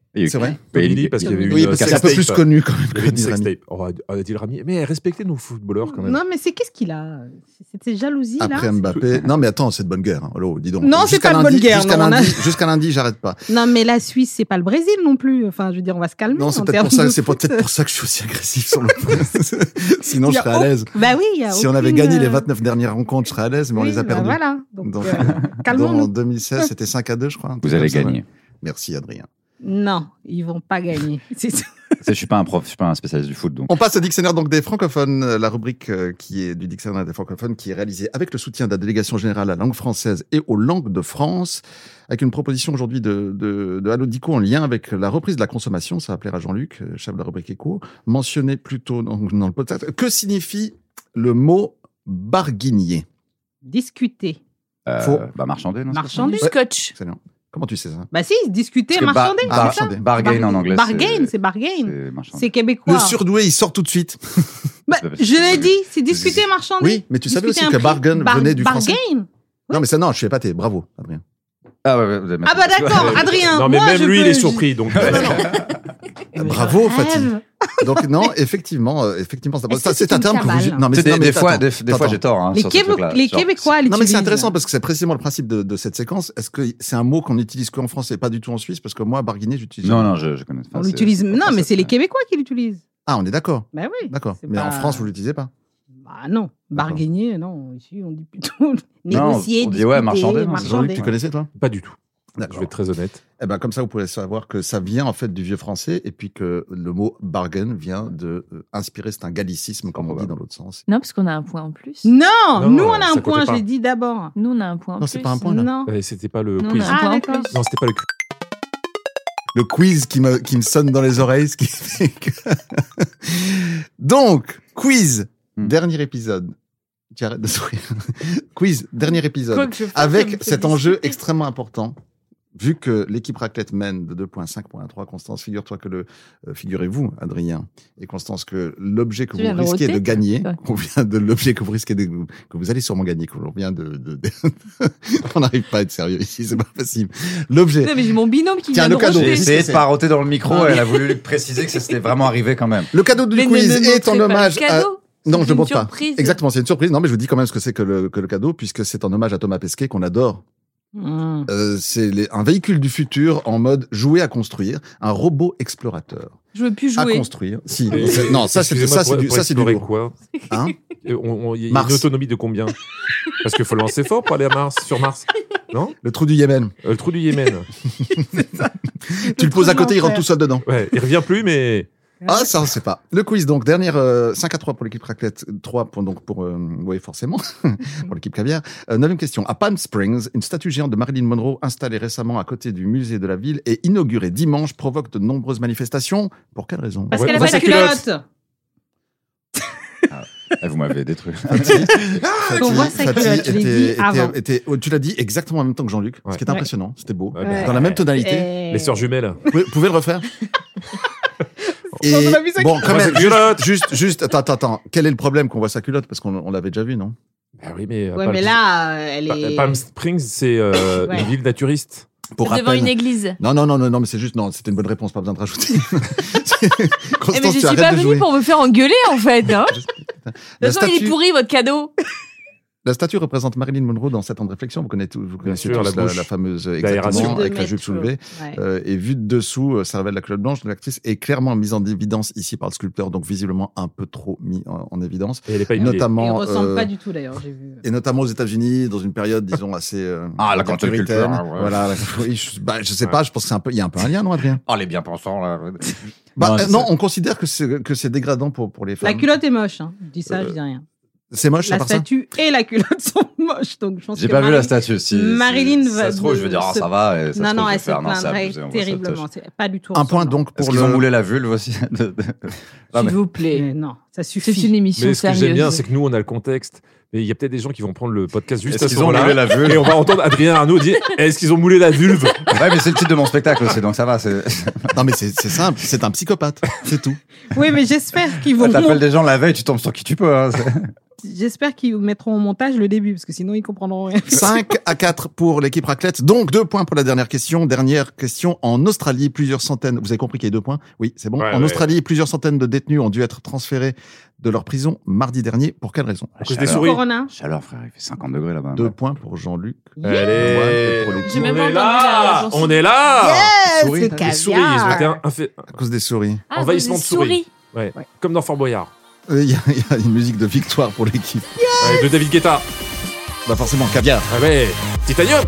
C'est vrai. Tommy parce qu'il y avait eu oui, parce que c'est un peu plus connu quand même. Il y avait une sextape. Adil Rami. Mais respectez nos footballeurs quand même. Non, mais c'est qu'est-ce qu'il a? C'était jalousie, après là? Mbappé. Non, mais attends, c'est de bonne guerre. Oh, dis donc. Non, c'est pas de bonne guerre. Jusqu'à lundi, j'arrête pas. Non, mais la Suisse, c'est pas le Brésil non plus. Enfin, je veux dire, on va se calmer. Non, c'est peut-être pour ça que je suis aussi agressif sur le Sinon, je serais à l'aise. Bah oui, si on avait gagné les 29 dernières rencontres, je serais à l'aise, mais on les a perdues. Voilà. Donc, calmons-nous. En 2016, c'était 5-2, je crois. Vous allez gagner. Merci, Adrien. Non, ils vont pas gagner. C'est ça. Je suis pas un prof, je suis pas un spécialiste du foot. Donc. On passe au dictionnaire donc des francophones, la rubrique qui est du dictionnaire des francophones, qui est réalisée avec le soutien de la délégation générale à la langue française et aux langues de France, avec une proposition aujourd'hui de Allo Dico en lien avec la reprise de la consommation. Ça va plaire à Jean-Luc, chef de la rubrique éco, mentionné plus tôt dans le podcast. Que signifie le mot barguinier? Discuter. Faux. Marchander, non? Marchander. Scotch. Excellent. Comment tu sais ça? Bah si, discuter, marchander. Bargain en anglais. Bargain, c'est bargain. C'est québécois. Le surdoué, il sort tout de suite. Je l'ai dit, c'est discuter, marchander. Oui, mais tu savais aussi que bargain venait du français. Bargain. Non, mais ça, non, je suis épaté. Bravo, Adrien. Ah bah d'accord, Adrien. Non, mais même lui, il est surpris. Donc. Bravo, Fatih. Donc non, effectivement, c'est un terme que vous. Non, mais des fois, j'ai tort. Hein, les Québécois. Non, mais c'est intéressant parce que c'est précisément le principe de cette séquence. Est-ce que c'est un mot qu'on n'utilise qu'en France et pas du tout en Suisse? Parce que moi, barguiner, j'utilise. Non, je connais. On l'utilise. Non, mais c'est les Québécois qui l'utilisent. Ah, on est d'accord. Bah oui. D'accord. Mais en France, vous l'utilisez pas? Bah non, bargainer, non. Ici, on dit plutôt négocier, on dit marchander. Jean-Luc, tu connaissais toi? Pas du tout. Je vais être très honnête. Eh ben, comme ça, vous pourrez savoir que ça vient en fait du vieux français et puis que le mot bargain vient de inspirer, c'est un gallicisme comme on dit dans l'autre sens. Non, parce qu'on a un point en plus. Non, nous on a un point, je l'ai dit d'abord. Nous on a un point en plus. Non, c'est pas un point là. Non. C'était pas le quiz. Non, c'était pas le quiz. Le quiz qui me sonne dans les oreilles, ce qui fait que... Donc, quiz, dernier épisode. Tu arrêtes de sourire. Quiz, dernier épisode. Avec cet enjeu extrêmement important. Vu que l'équipe raclette mène de 2 points, 5 points à 3, Constance, figurez-vous, Adrien et Constance, que l'objet que vous risquez de gagner, l'objet que vous risquez que vous allez sûrement gagner, qu'on vient on n'arrive pas à être sérieux ici, c'est pas possible. L'objet. Non, mais j'ai mon binôme qui vient de cadeau. J'ai essayé de paroter dans le micro et elle a voulu préciser que ça s'était vraiment arrivé quand même. Le cadeau du quiz est en hommage à... Non, je ne montre pas. Surprise. Exactement, c'est une surprise. Non, mais je vous dis quand même ce que c'est que le cadeau, puisque c'est en hommage à Thomas Pesquet qu'on adore. C'est un véhicule du futur en mode jouer à construire, un robot explorateur. Je veux plus jouer. À construire. Si. Non, ça c'est du lourd. Quoi hein il y a une autonomie de combien? Parce qu'il faut lancer fort pour aller à sur Mars. Non? Le trou du Yémen. Le trou du Yémen. C'est ça. Tu le poses à côté, il rentre tout seul dedans. Ouais, il revient plus, mais. Ah, ça, on sait pas. Le quiz, donc, dernière, 5-3 pour l'équipe raclette, 3 pour oui, forcément, pour l'équipe caviar. 9e question. À Palm Springs, une statue géante de Marilyn Monroe, installée récemment à côté du musée de la ville et inaugurée dimanche, provoque de nombreuses manifestations. Pour quelle raison? Parce qu'elle avait la culotte. Vous m'avez détruit. On voit sa culotte, je l'ai dit avant. Tu l'as dit exactement en même temps que Jean-Luc, ce qui est impressionnant. C'était beau. Dans la même tonalité. Les sœurs jumelles. Vous pouvez le refaire? Et bon, quand même, juste, attends. Quel est le problème qu'on voit sa culotte? Parce qu'on l'avait déjà vu, non? Bah oui, mais. Mais là, elle est. Palm Springs, c'est une ville naturiste. Devant une église. Non, mais c'est juste, non, c'était une bonne réponse, pas besoin de rajouter. Mais je suis pas venue pour me faire engueuler, en fait, hein. De toute façon, il est pourri, votre cadeau. La statue représente Marilyn Monroe dans 7 ans de réflexion. Vous connaissez tous la fameuse exactement avec la jupe soulevée. Et vue de dessous, ça révèle la culotte blanche de l'actrice est clairement mise en évidence ici par le sculpteur, donc visiblement un peu trop mis en évidence. Et elle est pas notamment. Il ressemble pas du tout d'ailleurs, j'ai vu. Et notamment aux États-Unis, dans une période, disons assez. La cancel culture. Voilà. Je sais pas. Je pense qu'il y a un peu un lien, non, Adrien? Les bien-pensants là. Non, on considère que c'est dégradant pour les femmes. La culotte est moche. Je dis ça, je dis rien. C'est moche, la statue et la culotte sont moches, donc je pense que j'ai pas vu la statue. Marilyn va. Ça se trouve, je vais dire ça va. Et ça non, elle se plaindrait terriblement. C'est pas du tout. Un point donc pour Ils ont moulé la vulve aussi. S'il vous plaît. Non, ça suffit. C'est une émission sérieuse. Ce que j'aime bien, c'est que nous, on a le contexte. Mais il y a peut-être des gens qui vont prendre le podcast juste à ce moment-là. Ils ont moulé la vulve. Et on va entendre Adrien Arnaud dire est-ce qu'ils ont moulé la vulve? Ouais, mais c'est le titre de mon spectacle aussi, donc ça va. Non, mais c'est simple. C'est un psychopathe. C'est tout. Oui, mais j'espère qu'ils vont. T'appelles des gens la veille, tu tombes sur qui tu peux. j'espère qu'ils mettront au montage le début, parce que sinon, ils comprendront rien. 5-4 pour l'équipe raclette. Donc, 2 points pour la dernière question. Dernière question. En Australie, plusieurs centaines... Vous avez compris qu'il y a 2 points? Oui, c'est bon. En Australie, plusieurs centaines de détenus ont dû être transférés de leur prison mardi dernier. Pour quelle raison? À cause des souris. Corona. Chaleur, frère, il fait 50 degrés là-bas. 2 points pour Jean-Luc. Allez, J'ai même on est pas entendu la là. réponse. On est là. Souris. le Les souris, ils ont été caviar. À cause des souris. Ah, envahissement de des souris. Ouais. Comme dans Fort Boyard. Il y a une musique de victoire pour l'équipe. Ouais, de David Guetta. Bah forcément, caviar. Ah ouais, Titanium.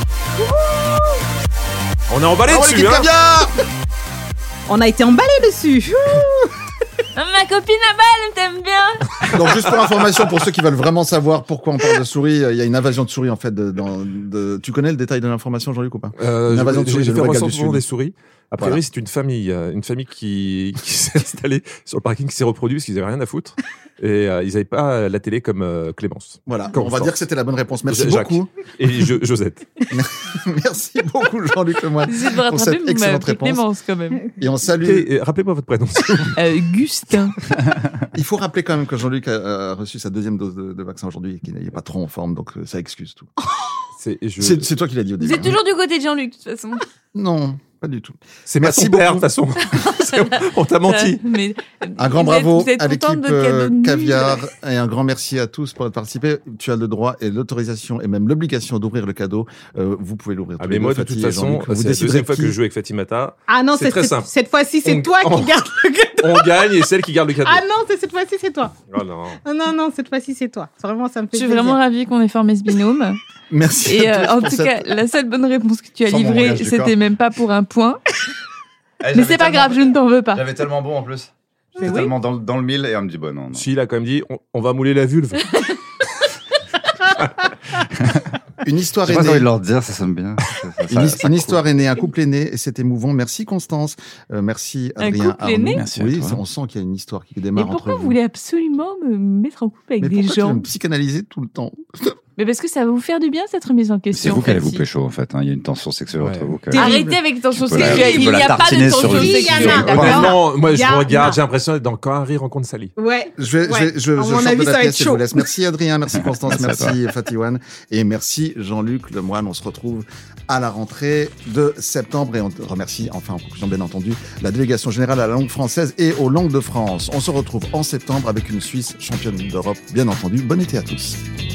On est emballé Bravo, dessus, l'équipe hein. caviar. On a été emballés dessus. Ma copine à balle, t'aimes bien? Donc juste pour information, pour ceux qui veulent vraiment savoir pourquoi on parle de souris, il y a une invasion de souris en fait. Tu connais le détail de l'information, Jean-Luc, ou pas? Une invasion de souris J'ai de fait un Nouvelle-Galles du recensement Sud. des souris. A priori, c'est une famille qui s'est installée sur le parking, qui s'est reproduite parce qu'ils avaient rien à foutre. Et ils n'avaient pas la télé comme Clémence. Voilà, Comme on va force. dire que c'était la bonne réponse. Merci Jacques. beaucoup. Et Josette. Merci beaucoup, Jean-Luc Lemoyne, Essayez de me pour rattraper, cette mais vous m'avez excellente appelé réponse. Clémence quand même. Et on salue. Rappelez-moi votre prénom. Gustin. Il faut rappeler quand même que Jean-Luc a reçu sa 2e dose de vaccin aujourd'hui et qu'il n'est pas trop en forme, donc ça excuse tout. C'est toi qui l'as dit au début. Vous êtes toujours du côté de Jean-Luc, de toute façon. Non, pas du tout. C'est pas Merci ton père, de beaucoup. toute façon. On t'a menti. Mais Un grand vous êtes- bravo vous êtes à contente l'équipe de notre cadeau nul. Caviar et un grand merci à tous pour participer. Tu as le droit et l'autorisation et même l'obligation d'ouvrir le cadeau. Vous pouvez l'ouvrir. Ah tous mais les moi, deux, de toute Fatih et façon, Jean-Luc. Vous c'est la déciderez deuxième fois qui- que je joue avec Fatima Mata. Ah non, C'est très simple. cette fois-ci, c'est On- toi qui on- garde le cadeau. On gagne et celle qui garde le cadeau. Ah non, cette fois-ci, c'est toi. Oh non. Ah non, cette fois-ci, c'est toi. Vraiment, ça me fait Je suis plaisir. vraiment ravie qu'on ait formé ce binôme. Merci. Et à tous en pour tout cette- cas, la seule bonne réponse que tu as Sans mon livrée, langage du c'était corps. même pas pour un point. Eh, Mais j'avais c'est pas tellement- grave, je ne t'en veux pas. J'avais tellement bon en plus. J'étais oui. tellement dans le mille et on me dit, bon, non. Si, il a quand même dit, on va mouler la vulve. Une histoire J'ai est pas envie née. de leur dire, ça sonne bien. Une histoire est née, un couple est né et c'est émouvant. Merci Constance, merci Un Adrien. couple est Arnaud. né Merci à Oui, toi. on sent qu'il y a une histoire qui Mais démarre entre pourquoi vous. vous voulez absolument me mettre en couple avec Mais des pourquoi tu veux gens me psychanalyser tout le temps? Mais parce que ça va vous faire du bien cette remise en C'est question. vous qui allez vous Fatih. pécho en fait. hein. Il y a une tension sexuelle entre vous. Arrêtez avec tension Tu peux la- sexuelle. tu peux Il la n'y a pas tartiner de sur tension le- sexuelle. sur le pain. D'accord. Non, moi je Yana. regarde, j'ai l'impression d'être dans Quand Harry rencontre Sally. Ouais. Je Ouais. je À mon sors avis, de ça la va pièce être et je chaud. vous laisse. Merci Adrien, merci Constance, Merci à merci Fatiwan et merci Jean-Luc Lemoyne. On se retrouve à la rentrée de septembre et on te remercie enfin en conclusion bien entendu la délégation générale à la langue française et aux langues de France. On se retrouve en septembre avec une Suisse championne d'Europe bien entendu. Bon été à tous.